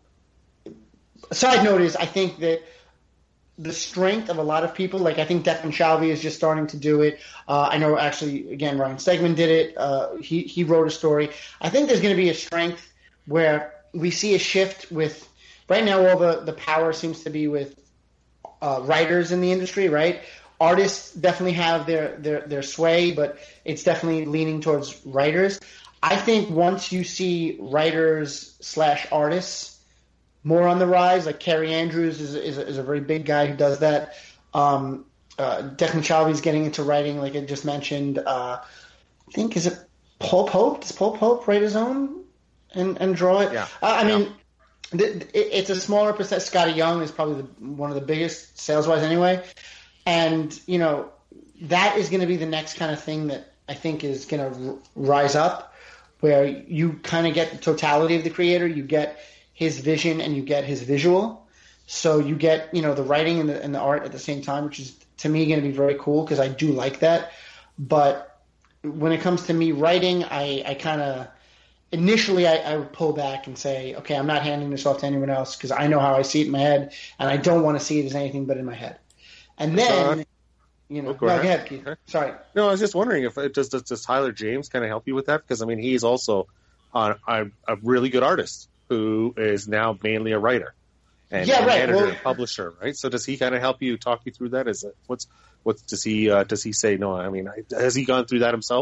A side note is I think that the strength of a lot of people, like I think Declan Shalvey is just starting to do it. Uh, I know actually, again, Ryan Stegman did it. Uh, he, he wrote a story. I think there's going to be a strength where we see a shift with, right now all the, the power seems to be with uh, writers in the industry, right? Artists definitely have their, their, their sway, but it's definitely leaning towards writers. I think once you see writers slash artists more on the rise, like Carrie Andrews is is a, is a very big guy who does that. Um, uh, Declan Shalvey's getting into writing, like I just mentioned. Uh, I think is it Paul Pope? Does Paul Pope write his own and, and draw it? Yeah. Uh, I Yeah. mean, th- it, it's a smaller percent. Scotty Young is probably the, one of the biggest sales wise, anyway. And you know that is going to be the next kind of thing that I think is going to r- rise up, where you kind of get the totality of the creator. You get his vision and you get his visual. So you get, you know, the writing and the, and the art at the same time, which is to me going to be very cool because I do like that. But when it comes to me writing, I, I kind of initially I, I would pull back and say, okay, I'm not handing this off to anyone else because I know how I see it in my head and I don't want to see it as anything but in my head. And then, Uh, you know, oh, no, go go ahead. ahead, Keith. Okay. Sorry. No, I was just wondering if does does, does Tyler James kind of help you with that? Because I mean, he's also uh, a, a really good artist who is now mainly a writer and, Yeah, and right. editor Well- and publisher, right? So does he kind of help you, talk you through that? Is it what's what does he uh, does he say? No, I mean, has he gone through that himself?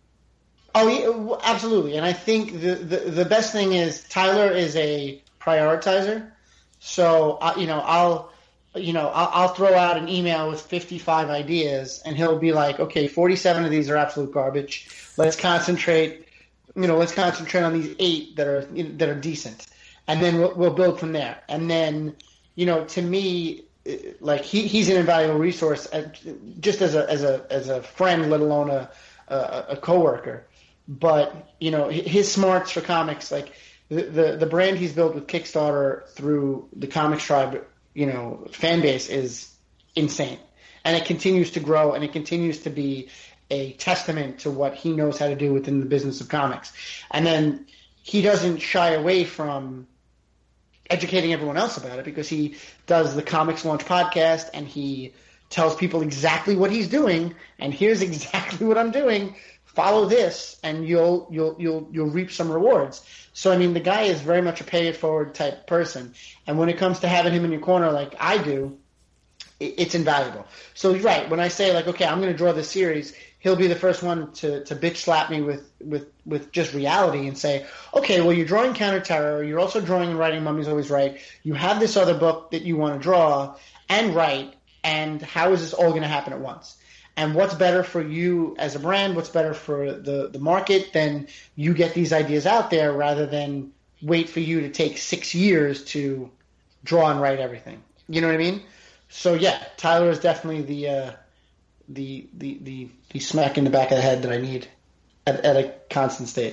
Oh, yeah, w- absolutely. And I think the, the, the best thing is Tyler is a prioritizer. So, uh, you know, I'll, you know, I'll, I'll throw out an email with fifty-five ideas and he'll be like, okay, forty-seven of these are absolute garbage. Let's concentrate, you know, let's concentrate on these eight that are, you know, that are decent. And then we'll, we'll build from there. And then, you know, to me, uh, like he, he's an invaluable resource uh, just as a, as a, as a friend, let alone a, a, a coworker. But, you know, his smarts for comics, like the, the, the brand he's built with Kickstarter through the Comics Tribe, you know, fan base is insane. And it continues to grow and it continues to be a testament to what he knows how to do within the business of comics. And then he doesn't shy away from educating everyone else about it because he does the Comics Launch podcast and he tells people exactly what he's doing. And here's exactly what I'm doing follow this and you'll you'll you'll you'll reap some rewards. So I mean, the guy is very much a pay it forward type person, and when it comes to having him in your corner like I do, it, it's invaluable. So you're right, when I say like, okay, I'm going to draw this series, he'll be the first one to, to bitch slap me with, with, with just reality and say, okay, well, you're drawing Counter Terror, you're also drawing and writing Mummy's Always Right, you have this other book that you want to draw and write, and how is this all going to happen at once? And what's better for you as a brand, what's better for the, the market, then you get these ideas out there rather than wait for you to take six years to draw and write everything. You know what I mean? So, yeah, Tyler is definitely the uh, the, the the the smack in the back of the head that I need at, at a constant state.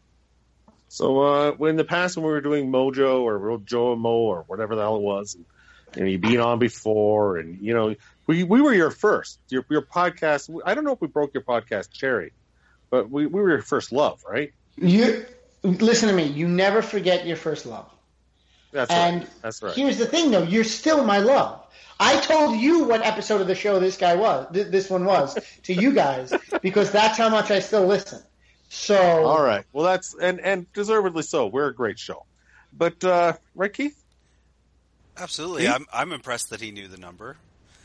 So uh, in the past when we were doing Mojo or Joe and Mo or whatever the hell it was, and, and you've been on before, and, you know, we we were your first. Your your podcast, I don't know if we broke your podcast cherry, but we, we were your first love, right? You listen to me. You never forget your first love. That's and right. That's right. Here's the thing, though. You're still my love. I told you what episode of the show this guy was, th- this one was, to you guys, because that's how much I still listen. So, all right. Well, that's and and deservedly so. We're a great show, but uh, right, Keith? Absolutely. Keith? I'm I'm impressed that he knew the number.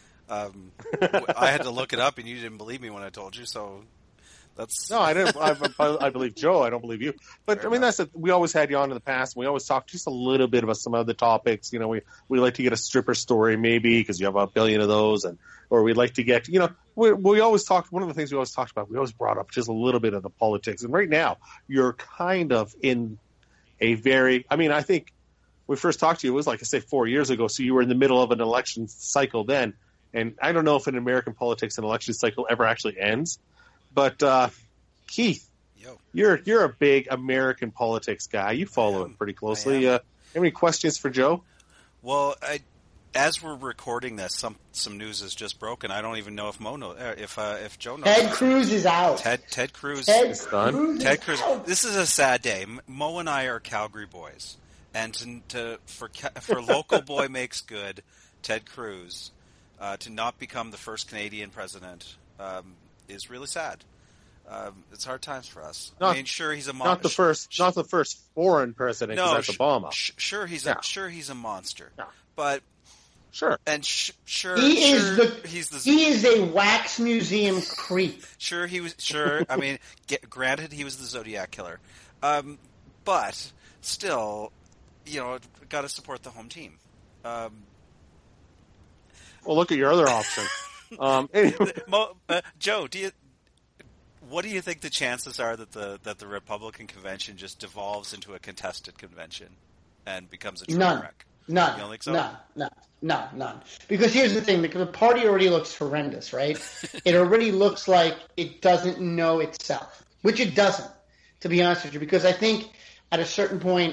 Um, I had to look it up, and you didn't believe me when I told you. So that's no, I didn't. I, I believe Joe. I don't believe you. But Fair I mean, enough. that's a, we always had you on in the past. And we always talked just a little bit about some other topics. You know, we we like to get a stripper story maybe because you have a billion of those, and or we'd like to get. You know, we we always talked. One of the things we always talked about. We always brought up just a little bit of the politics. And right now, you're kind of in a very. I mean, I think we first talked to you. It was like I say four years ago. So you were in the middle of an election cycle then. And I don't know if in American politics an election cycle ever actually ends, but uh, Keith, Yo. you're you're a big American politics guy. You follow it pretty closely. Uh, have any questions for Joe? Well, I, as we're recording this, some some news is just broken. I don't even know if Mo know, uh, if uh, if Joe knows. Ted Cruz is out. Ted Ted Cruz. Ted It's done. Cruz Ted is Cruz. out. This is a sad day. Mo and I are Calgary boys, and to, to for for local boy makes good, Ted Cruz. Uh, to not become the first Canadian president um, is really sad. Um, it's hard times for us. Not, I mean, sure he's a mon- not the first, sh- not the first foreign president. 'Cause No, that's sh- Obama. sh- sure he's Yeah. a sure he's a monster, Yeah. but Sure. and sh- sure He sure is the he's the he is a wax museum creep. sure he was sure. I mean, get, granted he was the Zodiac killer, um, but still, you know, got to support the home team. Um, Well, look at your other option. um, anyway. Mo, uh, Joe, do you? What do you think the chances are that the that the Republican convention just devolves into a contested convention and becomes a train None. wreck? None. You don't think so? None. None. None. None. Because here's the thing: the, the party already looks horrendous, right? It already looks like it doesn't know itself, which it doesn't, to be honest with you. Because I think at a certain point,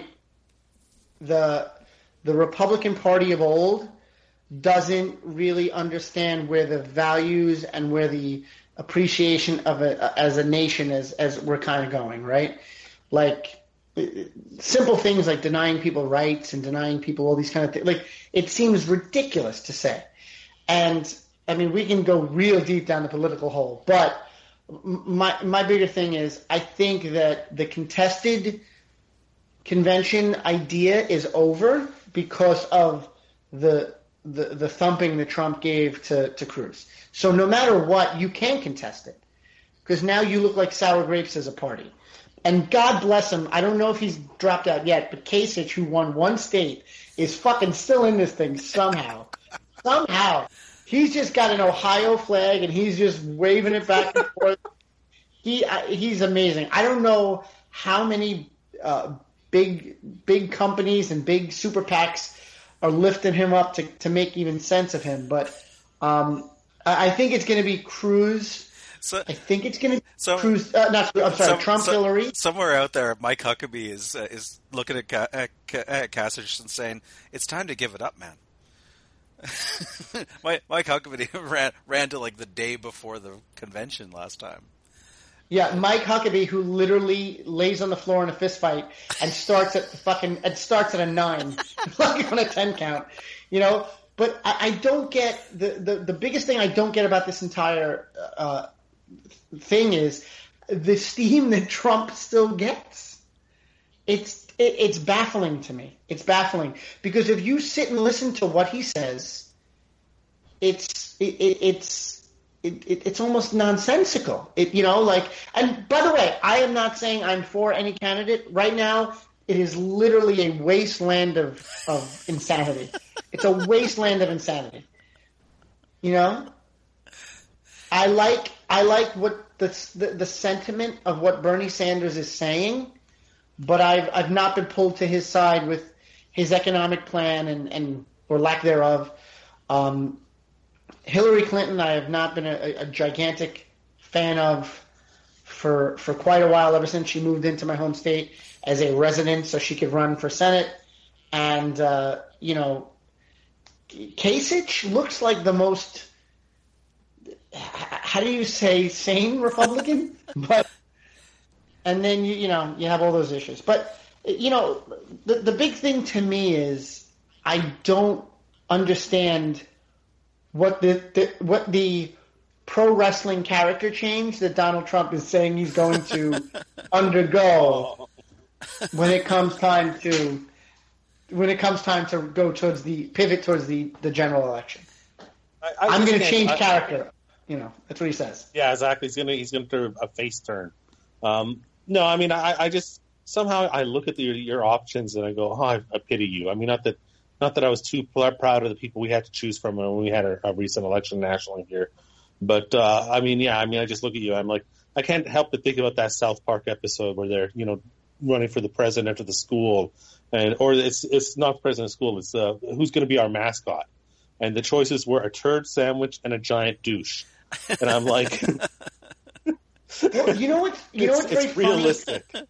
the the Republican Party of old doesn't really understand where the values and where the appreciation of a as a nation as as we're kind of going, right? Like simple things like denying people rights and denying people all these kind of things. Like it seems ridiculous to say. And I mean, we can go real deep down the political hole, but my my bigger thing is I think that the contested convention idea is over because of the The, the thumping that Trump gave to, to Cruz. So no matter what, you can contest it. Because now you look like sour grapes as a party. And God bless him, I don't know if he's dropped out yet, but Kasich, who won one state, is fucking still in this thing somehow. somehow. He's just got an Ohio flag, and he's just waving it back and forth. He uh, He's amazing. I don't know how many uh, big big companies and big super PACs are lifting him up to, to make even sense of him. But um, I, I think it's going to be Cruz. So, I think it's going to be so, Cruz. Uh, not, I'm sorry, some- Trump, so- Hillary. Somewhere out there, Mike Huckabee is uh, is looking at Ka- at, Ka- at Kasich and saying, "It's time to give it up, man." Mike, Mike Huckabee ran ran to like the day before the convention last time. Yeah, Mike Huckabee, who literally lays on the floor in a fist fight and starts at the fucking it starts at a nine, like on a ten count, you know. But I, I don't get the, the the biggest thing I don't get about this entire uh, thing is the steam that Trump still gets. It's it, it's baffling to me. It's baffling because if you sit and listen to what he says, it's it, it, it's it, it, it's almost nonsensical. It you know like and by the way, I am not saying I'm for any candidate right now. It is literally a wasteland of of insanity. It's a wasteland of insanity. You know, I like I like what the, the the sentiment of what Bernie Sanders is saying, but I've I've not been pulled to his side with his economic plan and, and or lack thereof. Um, Hillary Clinton, I have not been a, a gigantic fan of for for quite a while. Ever since she moved into my home state as a resident, so she could run for Senate, and uh, you know. Kasich looks like the most, how do you say, sane Republican? But and then you you know you have all those issues. But you know the the big thing to me is I don't understand what the, the what the pro wrestling character change that Donald Trump is saying he's going to undergo when it comes time to. When it comes time to go towards the pivot towards the, the general election, I, I I'm going to change I, character. You know, that's what he says. Yeah, exactly. He's going to he's going to do a face turn. Um, no, I mean, I, I just somehow I look at the, your options and I go, oh, I, I pity you. I mean, not that not that I was too proud of the people we had to choose from when we had a, a recent election nationally here, but uh, I mean, yeah, I mean, I just look at you. I'm like, I can't help but think about that South Park episode where they're you know running for the president of the school. And or it's it's not the president of school. It's uh, who's going to be our mascot, and the choices were a turd sandwich and a giant douche. And I'm like, well, you know what? You know what's very it's realistic. Funny?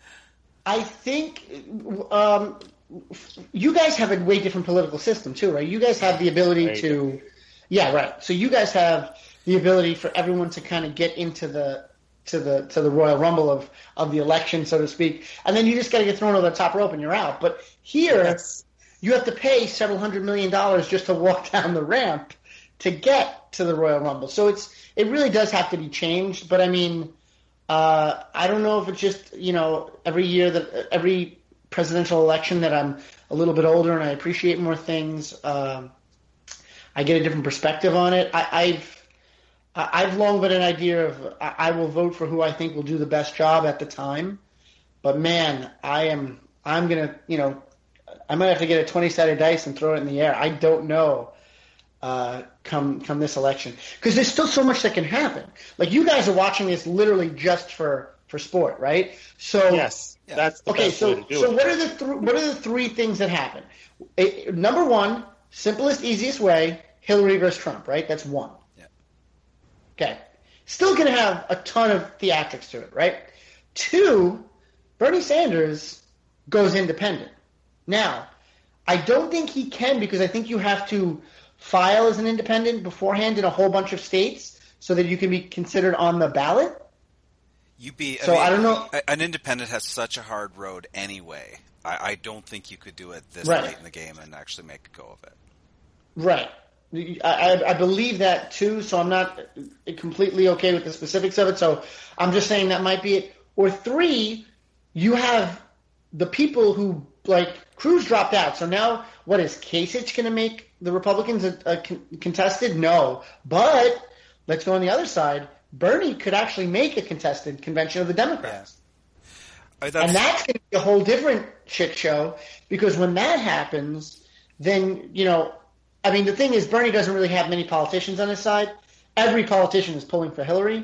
I think um, you guys have a way different political system too, right? You guys have the ability right. to, yeah, right. So you guys have the ability for everyone to kind of get into the. to the to the Royal Rumble of, of the election, so to speak, and then you just got to get thrown over the top rope and you're out. But here, yes. you have to pay several hundred million dollars just to walk down the ramp to get to the Royal Rumble. So it's it really does have to be changed. But I mean, uh, I don't know if it's just you know every year that every presidential election that I'm a little bit older and I appreciate more things. Uh, I get a different perspective on it. I, I've I've long been an idea of I will vote for who I think will do the best job at the time, but man, I am I'm gonna you know I might have to get a twenty-sided dice and throw it in the air. I don't know uh, come come this election because there's still so much that can happen. Like you guys are watching this literally just for, for sport, right? So yes, that's the okay. best So way to do so it. what are the th- what are the three things that happen? It, number one, simplest, easiest way: Hillary versus Trump, right? That's one. Okay. Still going to have a ton of theatrics to it, right? Two, Bernie Sanders goes independent. Now, I don't think he can because I think you have to file as an independent beforehand in a whole bunch of states so that you can be considered on the ballot. You be I so mean, I don't know. An independent has such a hard road anyway. I, I don't think you could do it this right. late in the game and actually make a go of it. Right. I, I believe that too, so I'm not completely okay with the specifics of it. So I'm just saying that might be it. Or three, you have the people who, like, Cruz dropped out. So now, what is Kasich going to make the Republicans a, a con- contested? No. But let's go on the other side. Bernie could actually make a contested convention of the Democrats. Yeah. And that's going to be a whole different shit show because when that happens, then, you know, I mean, the thing is, Bernie doesn't really have many politicians on his side. Every politician is pulling for Hillary.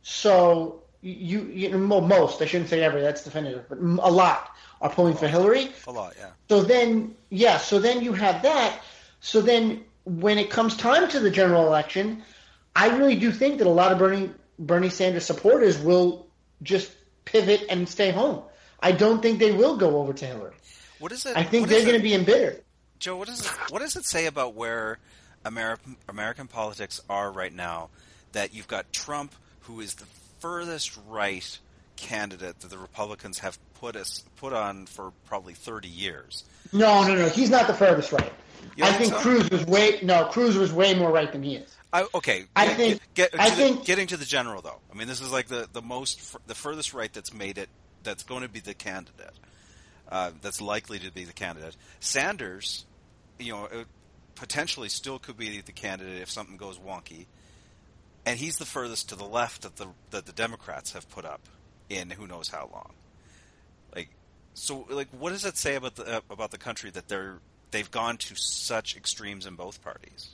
So you, you know, most, I shouldn't say every, that's definitive, but a lot are pulling for Hillary. A lot, yeah. So then, yeah, so then you have that. So then when it comes time to the general election, I really do think that a lot of Bernie Bernie Sanders supporters will just pivot and stay home. I don't think they will go over to Hillary. What is it? I think they're going to be embittered. Joe, what does it, what does it say about where American American politics are right now? That you've got Trump, who is the furthest right candidate that the Republicans have put us put on for probably thirty years. No, no, no. He's not the furthest right. You I think think so? Cruz was way no. Cruz was way more right than he is. I, okay, I get, think. get, get I to think the, getting to the general though. I mean, this is like the the most the furthest right that's made it. That's going to be the candidate. Uh, that's likely to be the candidate. Sanders, you know, potentially still could be the candidate if something goes wonky. And he's the furthest to the left that the that the Democrats have put up in who knows how long. Like, so, like, what does that say about the uh, about the country that they're they've gone to such extremes in both parties?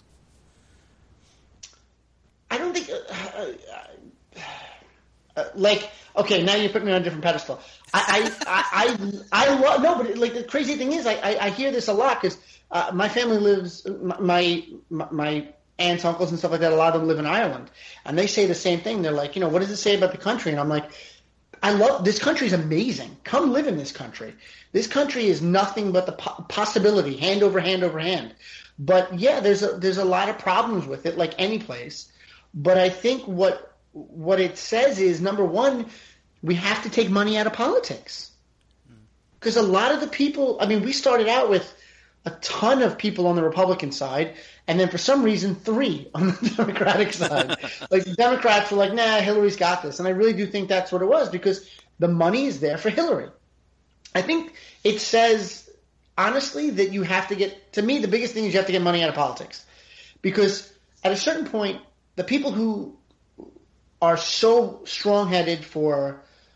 I don't think. Uh, uh, uh, like, okay, now you put me on a different pedestal. I, I, I, I love no, but like the crazy thing is, I, I, I hear this a lot because uh, my family lives, my, my my aunts, uncles, and stuff like that. A lot of them live in Ireland, and they say the same thing. They're like, you know, what does it say about the country? And I'm like, I love this country is amazing. Come live in this country. This country is nothing but the po- possibility, hand over hand over hand. But yeah, there's a there's a lot of problems with it, like any place. But I think what what it says is, number one, we have to take money out of politics. Because a lot of the people, I mean, we started out with a ton of people on the Republican side, and then for some reason, three on the Democratic side. Like, the Democrats were like, nah, Hillary's got this. And I really do think that's what it was, because the money is there for Hillary. I think it says, honestly, that you have to get, to me, the biggest thing is you have to get money out of politics. Because at a certain point, the people who are so strong-headed for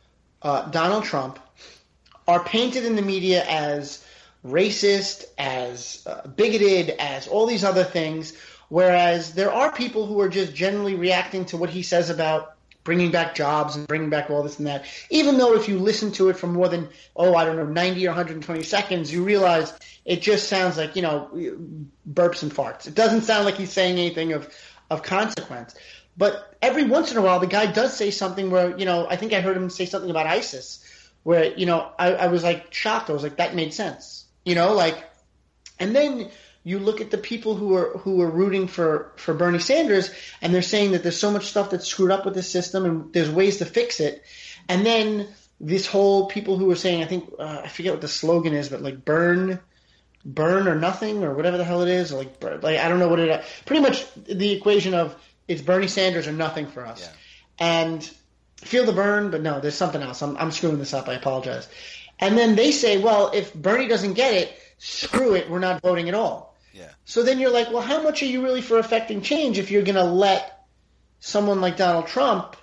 uh, Donald Trump are painted in the media as racist, as uh, bigoted, as all these other things, whereas there are people who are just generally reacting to what he says about bringing back jobs and bringing back all this and that. Even though if you listen to it for more than, oh, I don't know, ninety or one hundred twenty seconds, you realize it just sounds like, you know, burps and farts. It doesn't sound like he's saying anything of, of consequence. But every once in a while, the guy does say something where, you know, I think I heard him say something about ISIS where, you know, I, I was like shocked. I was like, that made sense, you know, like, and then you look at the people who are who are rooting for, for Bernie Sanders, and they're saying that there's so much stuff that's screwed up with the system and there's ways to fix it. And then this whole people who are saying, I think, uh, I forget what the slogan is, but like burn, burn or nothing or whatever the hell it is. Or like, like, I don't know what it is. Pretty much the equation of it's Bernie Sanders or nothing for us. Yeah. And feel the burn, but no, there's something else. I'm, I'm screwing this up. I apologize. And then they say, well, if Bernie doesn't get it, screw it. We're not voting at all. Yeah. So then you're like, well, how much are you really for affecting change if you're going to let someone like Donald Trump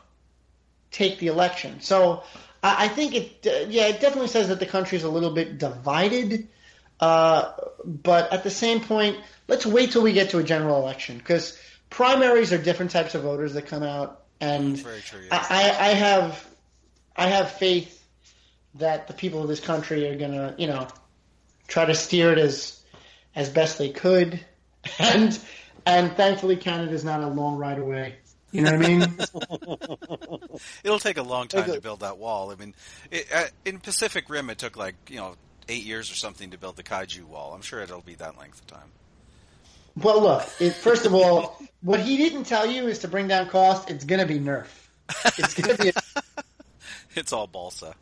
take the election? So I, I think it, uh, yeah, it definitely says that the country is a little bit divided. Uh, but at the same point, let's wait till we get to a general election, because primaries are different types of voters that come out, and Very true, yes. I, I, I have I have faith that the people of this country are gonna, you know, try to steer it as as best they could, and and thankfully Canada's not a long ride away. You know what I mean? It'll take a long time to build that wall. I mean, it, uh, in Pacific Rim, it took like you know eight years or something to build the Kaiju Wall. I'm sure it'll be that length of time. Well, look, it, first of all, what he didn't tell you is to bring down cost. It's going to be Nerf. It's going to be. A... It's all balsa.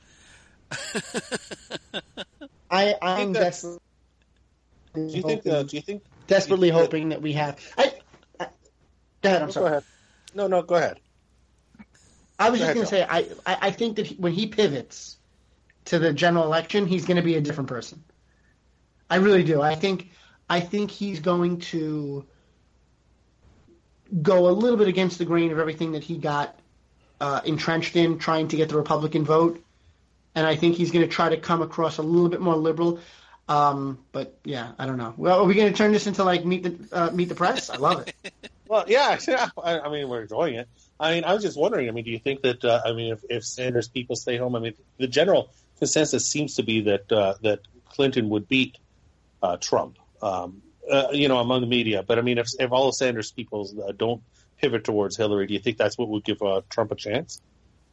I I'm desperately. Do you think? Uh, do you think? Desperately do you think hoping that, that we have. I, I, go ahead. I'm no, sorry. Go ahead. No, no, go ahead. I was Go just going to ahead, say, I, I I think that he, when he pivots to the general election, he's going to be a different person. I really do. I think. I think he's going to go a little bit against the grain of everything that he got uh, entrenched in, trying to get the Republican vote. And I think he's going to try to come across a little bit more liberal. Um, but, yeah, I don't know. Well, are we going to turn this into, like, Meet the uh, Meet the Press? I love it. Well, yeah, yeah. I, I mean, we're enjoying it. I mean, I was just wondering, I mean, do you think that, uh, I mean, if, if Sanders people stay home, I mean, the general consensus seems to be that uh, that Clinton would beat uh, Trump. Um, uh, you know, among the media. But, I mean, if, if all the Sanders people uh, don't pivot towards Hillary, do you think that's what would give uh, Trump a chance?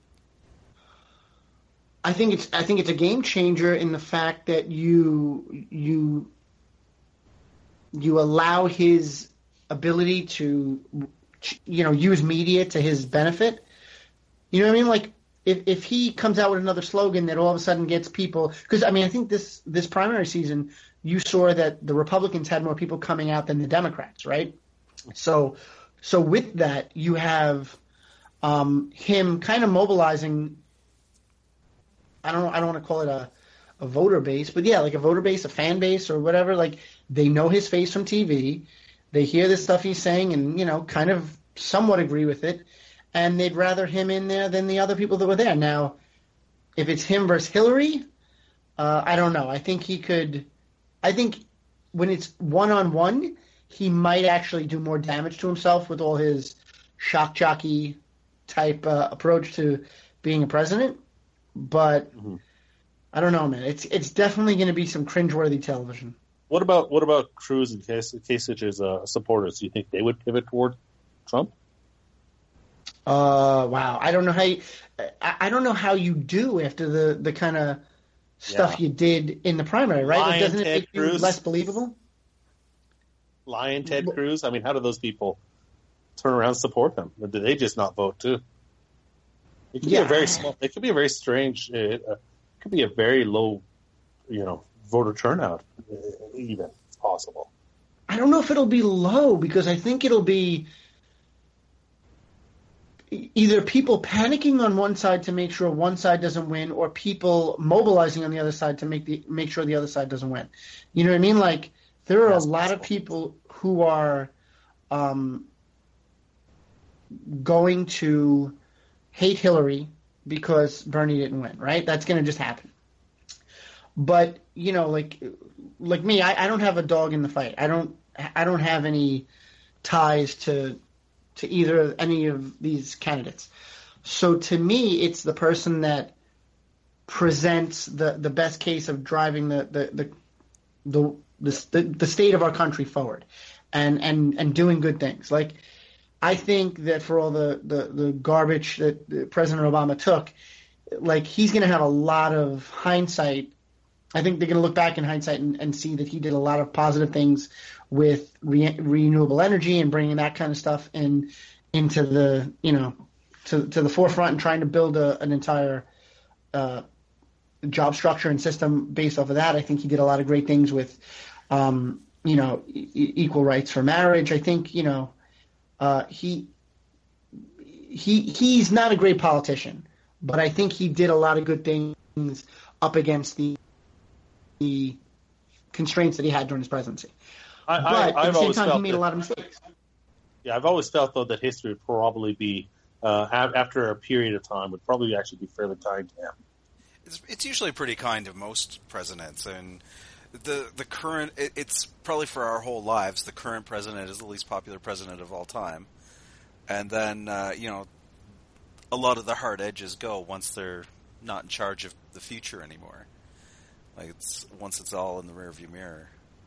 I think it's I think it's a game changer in the fact that you you you allow his ability to, you know, use media to his benefit. You know what I mean? Like, if if he comes out with another slogan that all of a sudden gets people, because I mean, I think this this primary season you saw that the Republicans had more people coming out than the Democrats, right? So So with that, you have um, him kind of mobilizing. I don't. I don't want to call it a, a voter base, but yeah, like a voter base, a fan base, or whatever. Like they know his face from T V, they hear the stuff he's saying, and you know, kind of somewhat agree with it, and they'd rather him in there than the other people that were there. Now, if it's him versus Hillary, uh, I don't know. I think he could. I think when it's one on one, he might actually do more damage to himself with all his shock jockey type uh, approach to being a president. But mm-hmm. I don't know, man. It's it's definitely going to be some cringeworthy television. What about what about Cruz and Kasich's uh, supporters? Do you think they would pivot toward Trump? Uh, wow. I don't know how you, I, I don't know how you do after the, the kind of stuff yeah. you did in the primary, right? Lion, like, doesn't Ted it make Cruz. you less believable? Lion Ted Cruz. I mean, how do those people turn around and support them? Or do they just not vote too? It could yeah. be a very small. It could be a very strange. It uh, could be a very low, you know, voter turnout. Even it's possible. I don't know if it'll be low because I think it'll be either people panicking on one side to make sure one side doesn't win, or people mobilizing on the other side to make the make sure the other side doesn't win. You know what I mean? Like there are That's a lot possible. of people who are um, going to hate Hillary because Bernie didn't win, right? That's going to just happen. But you know, like like me, I, I don't have a dog in the fight. I don't I don't have any ties to to either any of these candidates. So to me, it's the person that presents the, the best case of driving the the the the, the, the state of our country forward, and, and, and doing good things. Like I think that for all the, the, the garbage that President Obama took, like he's going to have a lot of hindsight. I think they're going to look back in hindsight and, and see that he did a lot of positive things with re- renewable energy and bringing that kind of stuff in into the you know to to the forefront and trying to build a, an entire uh, job structure and system based off of that. I think he did a lot of great things with um, you know e- equal rights for marriage. I think you know uh, he he he's not a great politician, but I think he did a lot of good things up against the the constraints that he had during his presidency. I, but I, at I've the same always time, he felt made that, a lot of mistakes. Yeah, I've always felt, though, that history would probably be, uh, after a period of time, would probably actually be fairly kind to him. It's, it's usually pretty kind of most presidents. And the the current, it, it's probably for our whole lives, the current president is the least popular president of all time. And then, uh, you know, a lot of the hard edges go once they're not in charge of the future anymore. Like it's once it's all in the rearview mirror.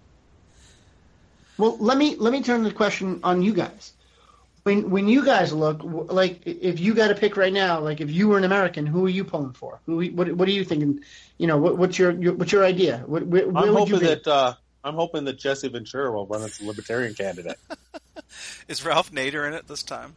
Well, let me let me turn the question on you guys. When when you guys look, like if you got to pick right now, like if you were an American, who are you pulling for? Who what what are you thinking? You know, what, what's your, your what's your idea? What, where, where I'm would you hoping be? that uh, I'm hoping that Jesse Ventura will run as a Libertarian candidate. Is Ralph Nader in it this time?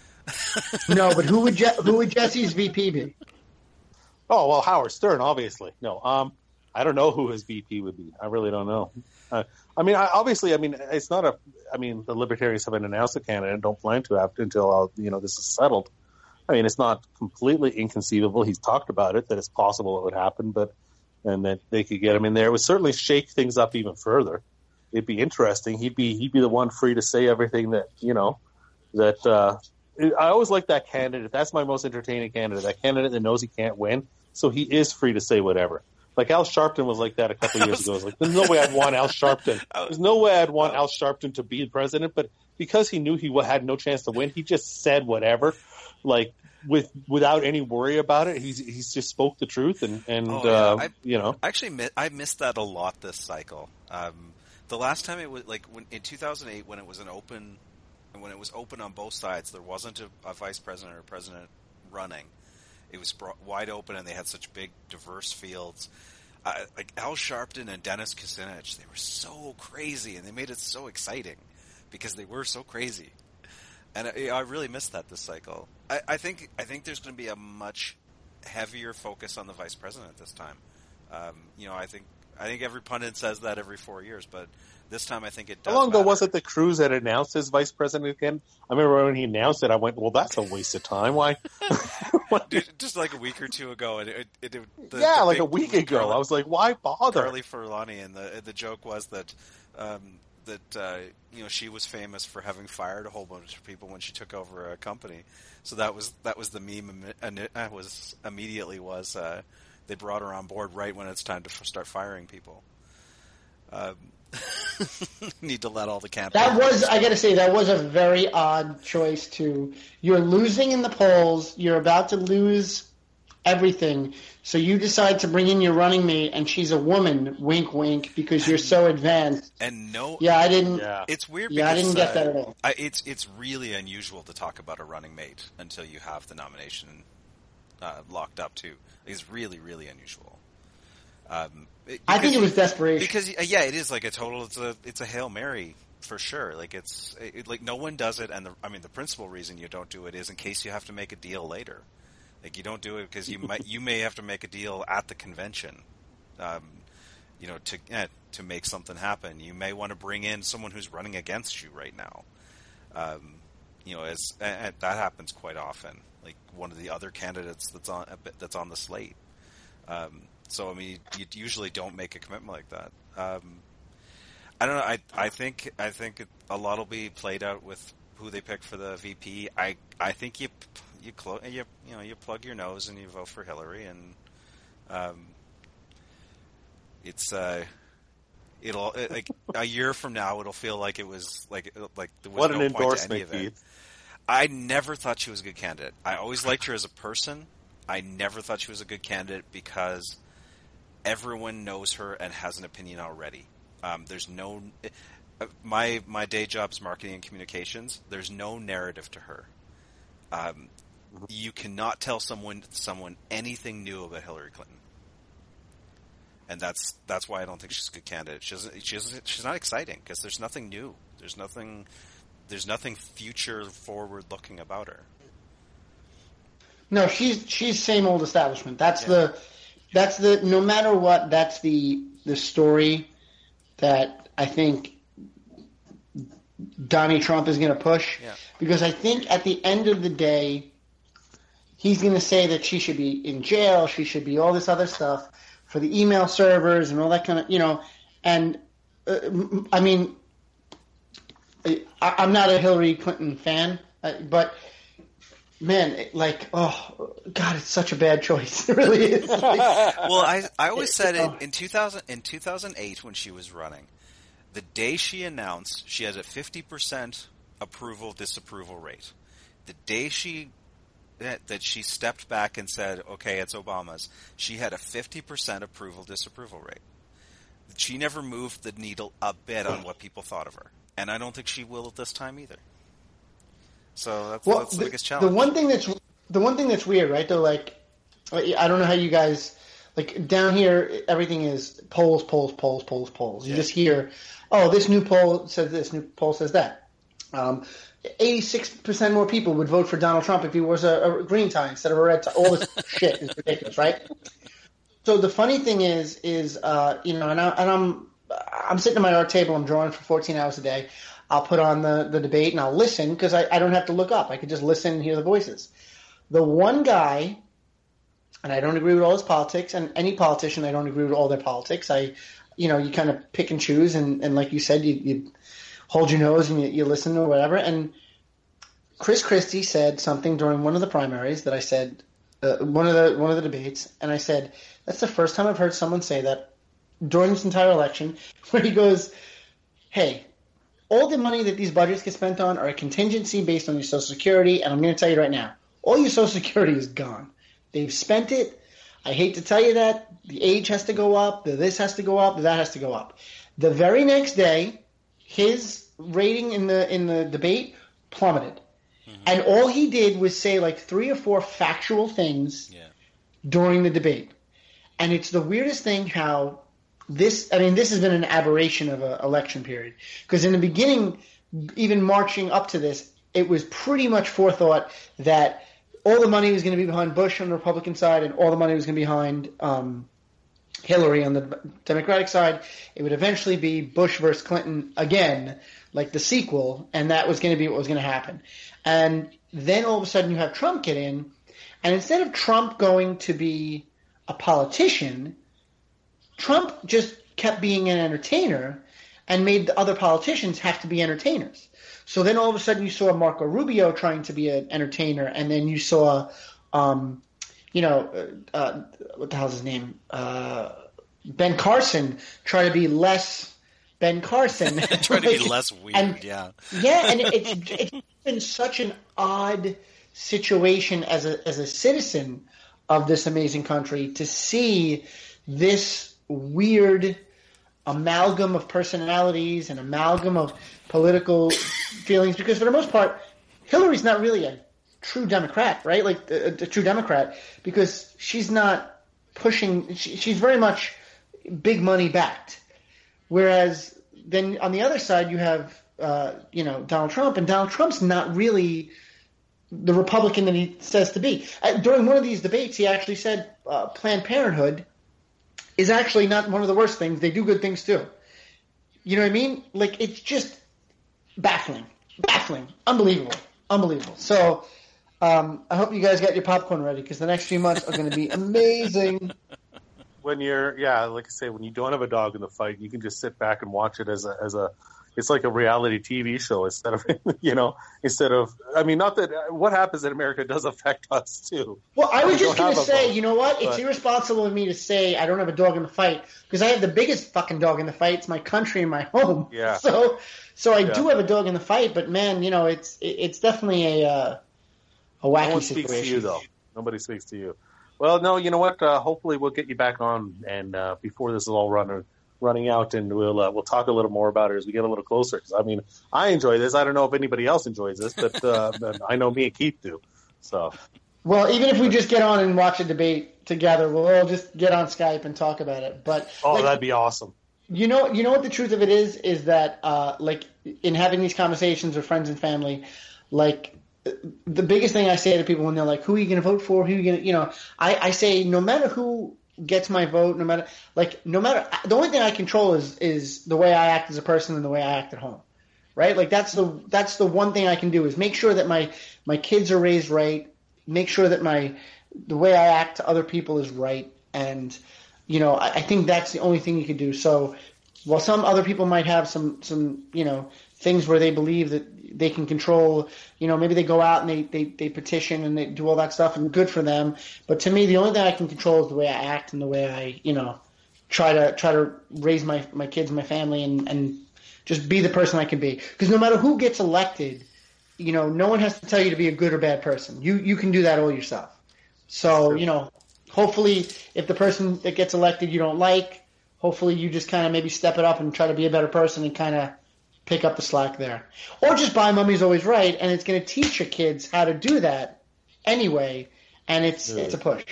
No, but who would Je- who would Jesse's V P be? Oh well, Howard Stern, obviously. No, um, I don't know who his V P would be. I really don't know. Uh, I mean, I, obviously, I mean, it's not a. I mean, the Libertarians haven't announced a candidate and don't plan to after until uh, you know this is settled. I mean, it's not completely inconceivable. He's talked about it that it's possible it would happen, but and that they could get him in there. It would certainly shake things up even further. It'd be interesting. He'd be he'd be the one free to say everything that you know that. Uh, I always like that candidate. That's my most entertaining candidate. That candidate that knows he can't win, so he is free to say whatever. Like Al Sharpton was like that a couple of years ago. I was like, there's no way I'd want Al Sharpton. There's no way I'd want Al Sharpton to be the president. But because he knew he had no chance to win, he just said whatever, like with without any worry about it. He's he's just spoke the truth, and and oh, yeah. uh, I, you know. Actually, I missed that a lot this cycle. Um, the last time it was like when, in two thousand eight, when it was an open, when it was open on both sides, there wasn't a, a vice president or president running. It was wide open, and they had such big, diverse fields. Uh, like Al Sharpton and Dennis Kucinich, they were so crazy, and they made it so exciting because they were so crazy. And I, I really missed that this cycle. I, I think I think there's going to be a much heavier focus on the vice president this time. Um, you know, I think I think every pundit says that every four years, but this time I think it does How long ago matter. was it that Cruz had announced as vice president again? I remember when he announced it, I went, well, that's a waste of time. Why? Dude, just like a week or two ago. And it, it, it, the, yeah, the like big, a week ago. Carly, I was like, why bother? Carly Furlani, and the the joke was that um, that uh, you know she was famous for having fired a whole bunch of people when she took over a company. So that was that was the meme. And it was immediately was uh, they brought her on board right when it's time to f- start firing people. Um, need to let all the campaign. That was, I got to say, that was a very odd choice. To you're losing in the polls, you're about to lose everything, so you decide to bring in your running mate, and she's a woman. Wink, wink, because you're so advanced. And no, yeah, I didn't. Yeah. It's weird. Yeah, because, I didn't get uh, that at all. I, it's it's really unusual to talk about a running mate until you have the nomination uh, locked up too. It's really really unusual. Um, it, I think it was desperation. Because yeah, it is like a total. It's a it's a Hail Mary for sure. Like it's it, like no one does it, and the, I mean the principal reason you don't do it is in case you have to make a deal later. Like you don't do it because you might you may have to make a deal at the convention, um, you know, to eh, to make something happen. You may want to bring in someone who's running against you right now. Um, you know, as and that happens quite often. Like one of the other candidates that's on that's on the slate. Um, so I mean, you, you usually don't make a commitment like that. Um, I don't know. I I think I think it, a lot will be played out with who they pick for the V P. I I think you you clo- you you know you plug your nose and you vote for Hillary, and um, it's uh it'll it, like a year from now it'll feel like it was like like there was What no an point to any endorsement, of it. Keith. I never thought she was a good candidate. I always liked her as a person. I never thought she was a good candidate because everyone knows her and has an opinion already. Um, there's no my my day job is marketing and communications. There's no narrative to her. Um, you cannot tell someone someone anything new about Hillary Clinton, and that's that's why I don't think she's a good candidate. She's she's she's not exciting because there's nothing new. There's nothing. There's nothing future forward looking about her. No, she's she's same old establishment. That's Yeah. the that's the no matter what, that's the the story that I think Donnie Trump is going to push. Yeah. Because I think at the end of the day, he's going to say that she should be in jail, she should be all this other stuff for the email servers and all that kind of, you know, and uh, I mean, I, I'm not a Hillary Clinton fan, uh, but man, like, oh God, it's such a bad choice. It really is. Well, I I always said in, in two thousand in two thousand eight when she was running, the day she announced she had a fifty percent approval disapproval rate. The day she that, that she stepped back and said, "Okay, it's Obama's," she had a fifty percent approval disapproval rate. She never moved the needle a bit on what people thought of her, and I don't think she will at this time either. So that's, Well, that's the, the, biggest challenge. the one thing that's the one thing that's weird, right? Though, like, I don't know how you guys like down here. Everything is polls, polls, polls, polls, polls. You Yeah. just hear, oh, this new poll says this, new poll says that. Um, eighty-six percent more people would vote for Donald Trump if he was a, a green tie instead of a red tie. All this shit is ridiculous, right? So the funny thing is, is uh, you know, and, I, and I'm I'm sitting at my art table. I'm drawing for fourteen hours a day. I'll put on the, the debate and I'll listen because I, I don't have to look up. I can just listen and hear the voices. The one guy, and I don't agree with all his politics, and any politician, I don't agree with all their politics. I, you know, you kind of pick and choose, and, and like you said, you, you hold your nose and you, you listen or whatever. And Chris Christie said something during one of the primaries that I said, uh, one of the one of the debates, and I said, that's the first time I've heard someone say that during this entire election, where he goes, hey, all the money that these budgets get spent on are a contingency based on your Social Security, and I'm going to tell you right now, all your Social Security is gone. They've spent it. I hate to tell you that. The age has to go up, the this has to go up, the that has to go up. The very next day, his rating in the in the debate plummeted. Mm-hmm. And all he did was say like three or four factual things yeah. during the debate. And it's the weirdest thing how this, I mean, this has been an aberration of an election period. Because in the beginning, even marching up to this, it was pretty much forethought that all the money was going to be behind Bush on the Republican side and all the money was going to be behind um, Hillary on the Democratic side. It would eventually be Bush versus Clinton again, like the sequel, and that was going to be what was going to happen. And then all of a sudden you have Trump get in, and instead of Trump going to be a politician, Trump just kept being an entertainer and made the other politicians have to be entertainers. So then all of a sudden you saw Marco Rubio trying to be an entertainer, and then you saw, um, you know, uh, uh, what the hell's his name? Uh, Ben Carson try to be less Ben Carson. Try to be less weird, and, yeah. Yeah, and it, it's, it's been such an odd situation as a as a citizen of this amazing country to see this weird amalgam of personalities and amalgam of political feelings, because for the most part, Hillary's not really a true Democrat, right? Like a, a true Democrat, because she's not pushing. She, she's very much big money backed. Whereas then on the other side, you have uh, you know Donald Trump, and Donald Trump's not really the Republican that he says to be. Uh, during one of these debates, he actually said uh, Planned Parenthood is actually not one of the worst things. They do good things too. You know what I mean? Like, it's just baffling, baffling, unbelievable, unbelievable. So um, I hope you guys got your popcorn ready, because the next few months are going to be amazing. When you're, yeah, like I say, when you don't have a dog in the fight, you can just sit back and watch it as a, as a, it's like a reality T V show instead of, you know, instead of, I mean, not that what happens in America does affect us too. Well, I was We just don't going to have a say, vote, you know what? It's but- irresponsible of me to say I don't have a dog in the fight, because I have the biggest fucking dog in the fight. It's my country and my home. Yeah. So, so I Yeah. do have a dog in the fight, but man, you know, it's it, it's definitely a uh, a wacky No one situation. speaks to you, though. Nobody speaks to you. Well, no, you know what? Uh, hopefully we'll get you back on, and uh, before this is all running running out, and we'll uh, we'll talk a little more about it as we get a little closer. Because I mean, I enjoy this. I don't know if anybody else enjoys this, but, uh, but I know me and Keith do. So, Well, even if we just get on and watch a debate together, we'll all just get on Skype and talk about it. But oh, like, that'd be awesome. You know, you know what the truth of it is is that, uh, like, in having these conversations with friends and family, like, the biggest thing I say to people when they're like, "Who are you going to vote for? Who are you going to?" You know, I, I say, no matter who gets my vote, no matter like, no matter the only thing I control is is the way I act as a person and the way I act at home, right? Like that's the that's the one thing I can do is make sure that my my kids are raised right, make sure that my the way I act to other people is right, and you know, I, I think that's the only thing you can do. So, while some other people might have some some you know things where they believe that they can control, you know, maybe they go out and they, they, they petition and they do all that stuff, and good for them. But to me, the only thing I can control is the way I act and the way I, you know, try to try to raise my, my kids and my family and, and just be the person I can be. Because no matter who gets elected, you know, no one has to tell you to be a good or bad person. You you can do that all yourself. So, you know, hopefully if the person that gets elected you don't like, hopefully you just kind of maybe step it up and try to be a better person and kind of pick up the slack there. Or just buy Mummy's Always Right, and it's going to teach your kids how to do that anyway, and it's Smooth. it's a push.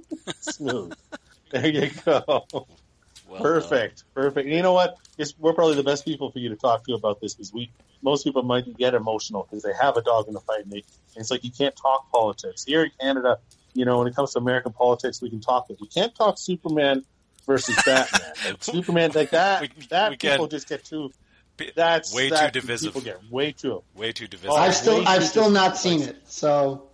Smooth. There you go. Well Perfect. Perfect. And you know what? It's, we're probably the best people for you to talk to about this, because we most people might get emotional because they have a dog in the fight, and, they, and it's like you can't talk politics. Here in Canada, you know, when it comes to American politics, we can talk it. We can't talk Superman versus Batman. Like Superman, like that, We- that we people can. just get too. P- That's way that too divisive. People get way too. Way too divisive. Oh, I've still way I've too still not dis- seen it, so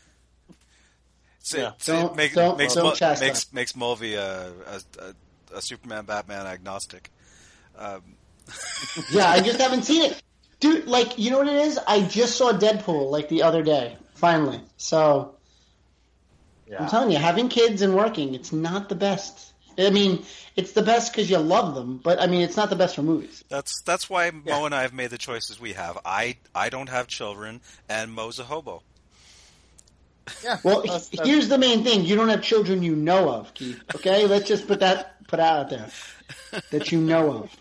So, Yeah. so Don't- it make, don't- makes don't Mo- chastise. makes makes Mulvey a, a, a, a Superman Batman agnostic. Um, yeah, I just haven't seen it, dude. Like, you know what it is? I just saw Deadpool like the other day, finally. So Yeah. I'm telling you, having kids and working, it's not the best. I mean, it's the best because you love them, but I mean, it's not the best for movies. that's that's why Mo and I have made the choices we have. I I don't have children, and Mo's a hobo. Yeah. Well, That's- he- that's- here's the main thing: you don't have children you know of, Keith. Okay, let's just put that put out there that you know of.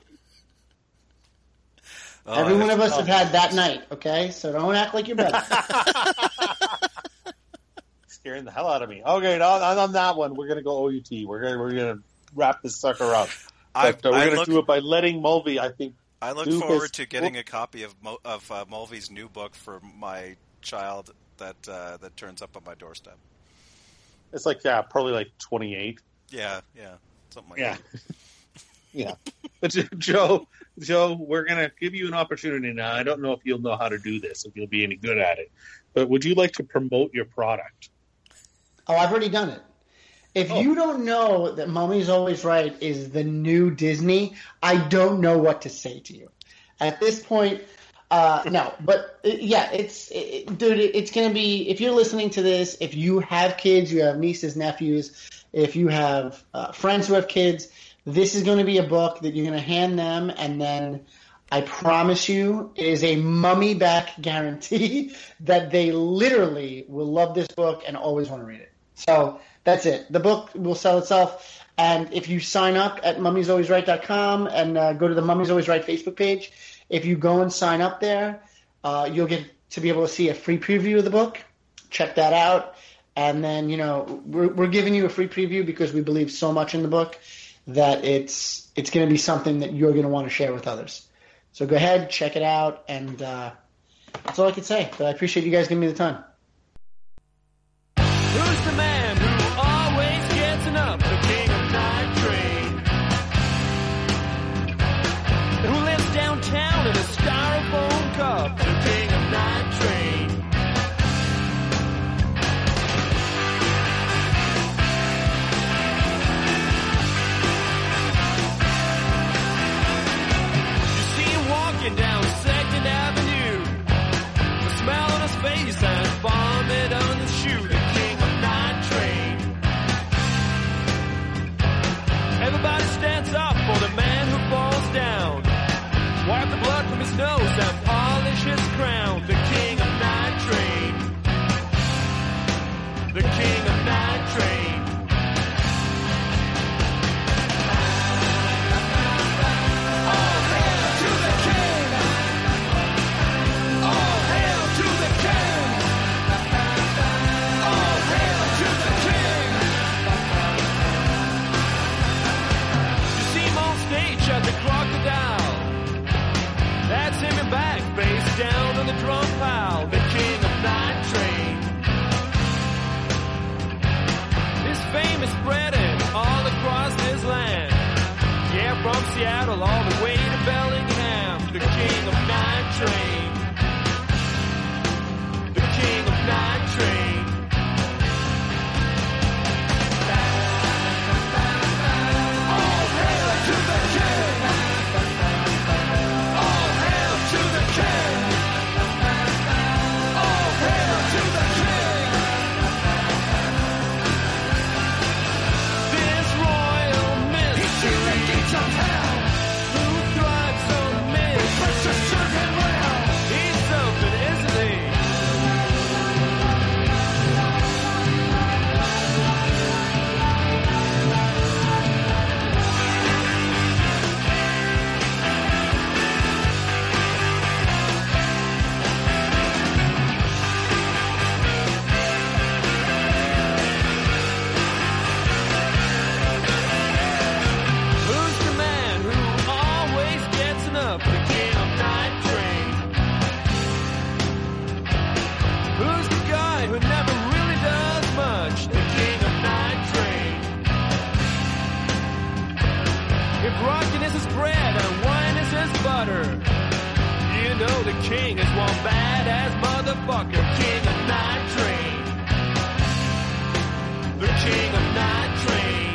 Oh, Every I- one of us oh, have had that night. Okay, so don't act like you're better. scaring the hell out of me. Okay, on, on that one, we're gonna go O U T. We're gonna we're gonna wrap this sucker up. I, But uh, we're I gonna look, do it by letting Mulvey, I think. I look do forward his- to getting a copy of Mo, of uh, Mulvey's new book for my child that uh, that turns up on my doorstep. It's like yeah, probably like twenty-eight. Yeah, yeah. Something like Yeah. that. Yeah. But Joe, Joe, we're going to give you an opportunity now. I don't know if you'll know how to do this, if you'll be any good at it. But would you like to promote your product? Oh, I've already done it. If Oh. you don't know that Mummy's Always Right is the new Disney, I don't know what to say to you. At this point, uh, no. But, uh, yeah, it's it, dude, it, it's going to be – if you're listening to this, if you have kids, you have nieces, nephews, if you have uh, friends who have kids, this is going to be a book that you're going to hand them, and then I promise you it is a mummy back guarantee that they literally will love this book and always want to read it. So that's it. The book will sell itself. And if you sign up at mummies always right dot com and uh, go to the Mummies Always Right Facebook page, if you go and sign up there, uh, you'll get to be able to see a free preview of the book. Check that out. And then, you know, we're, we're giving you a free preview because we believe so much in the book that it's it's going to be something that you're going to want to share with others. So go ahead, check it out, and uh, that's all I can say. But I appreciate you guys giving me the time. Who's the man who always gets enough? The king of night train. Who lives downtown in a styrofoam cup? The king of night train. You see him walking down Second Avenue. The smile on his face and vomit on his shoe. The king of night train. Everybody stands up for the man who falls down. Wipe the blood from his nose and polish his crown. The king of night train. The king of night train. All hail to the king. All hail to the king. All hail to the king. You see him on stage at the Crocodile. That's him in back, face down on the drum pile. The king of night train. His fame is spreading all across this land. Yeah, from Seattle all the way to Bellingham. The king of night train. The king of night train. All hail to the king. All hail to the king. All hail to the king. This royal mystery. Who thrives on mystery? He's something, isn't he? Who's the man who always gets enough? The king of night train. Who's the guy who never really does much? The king of night train. If rocking is his bread and wine is his butter, you know the king is one badass motherfucker. King of night train. The king of night train.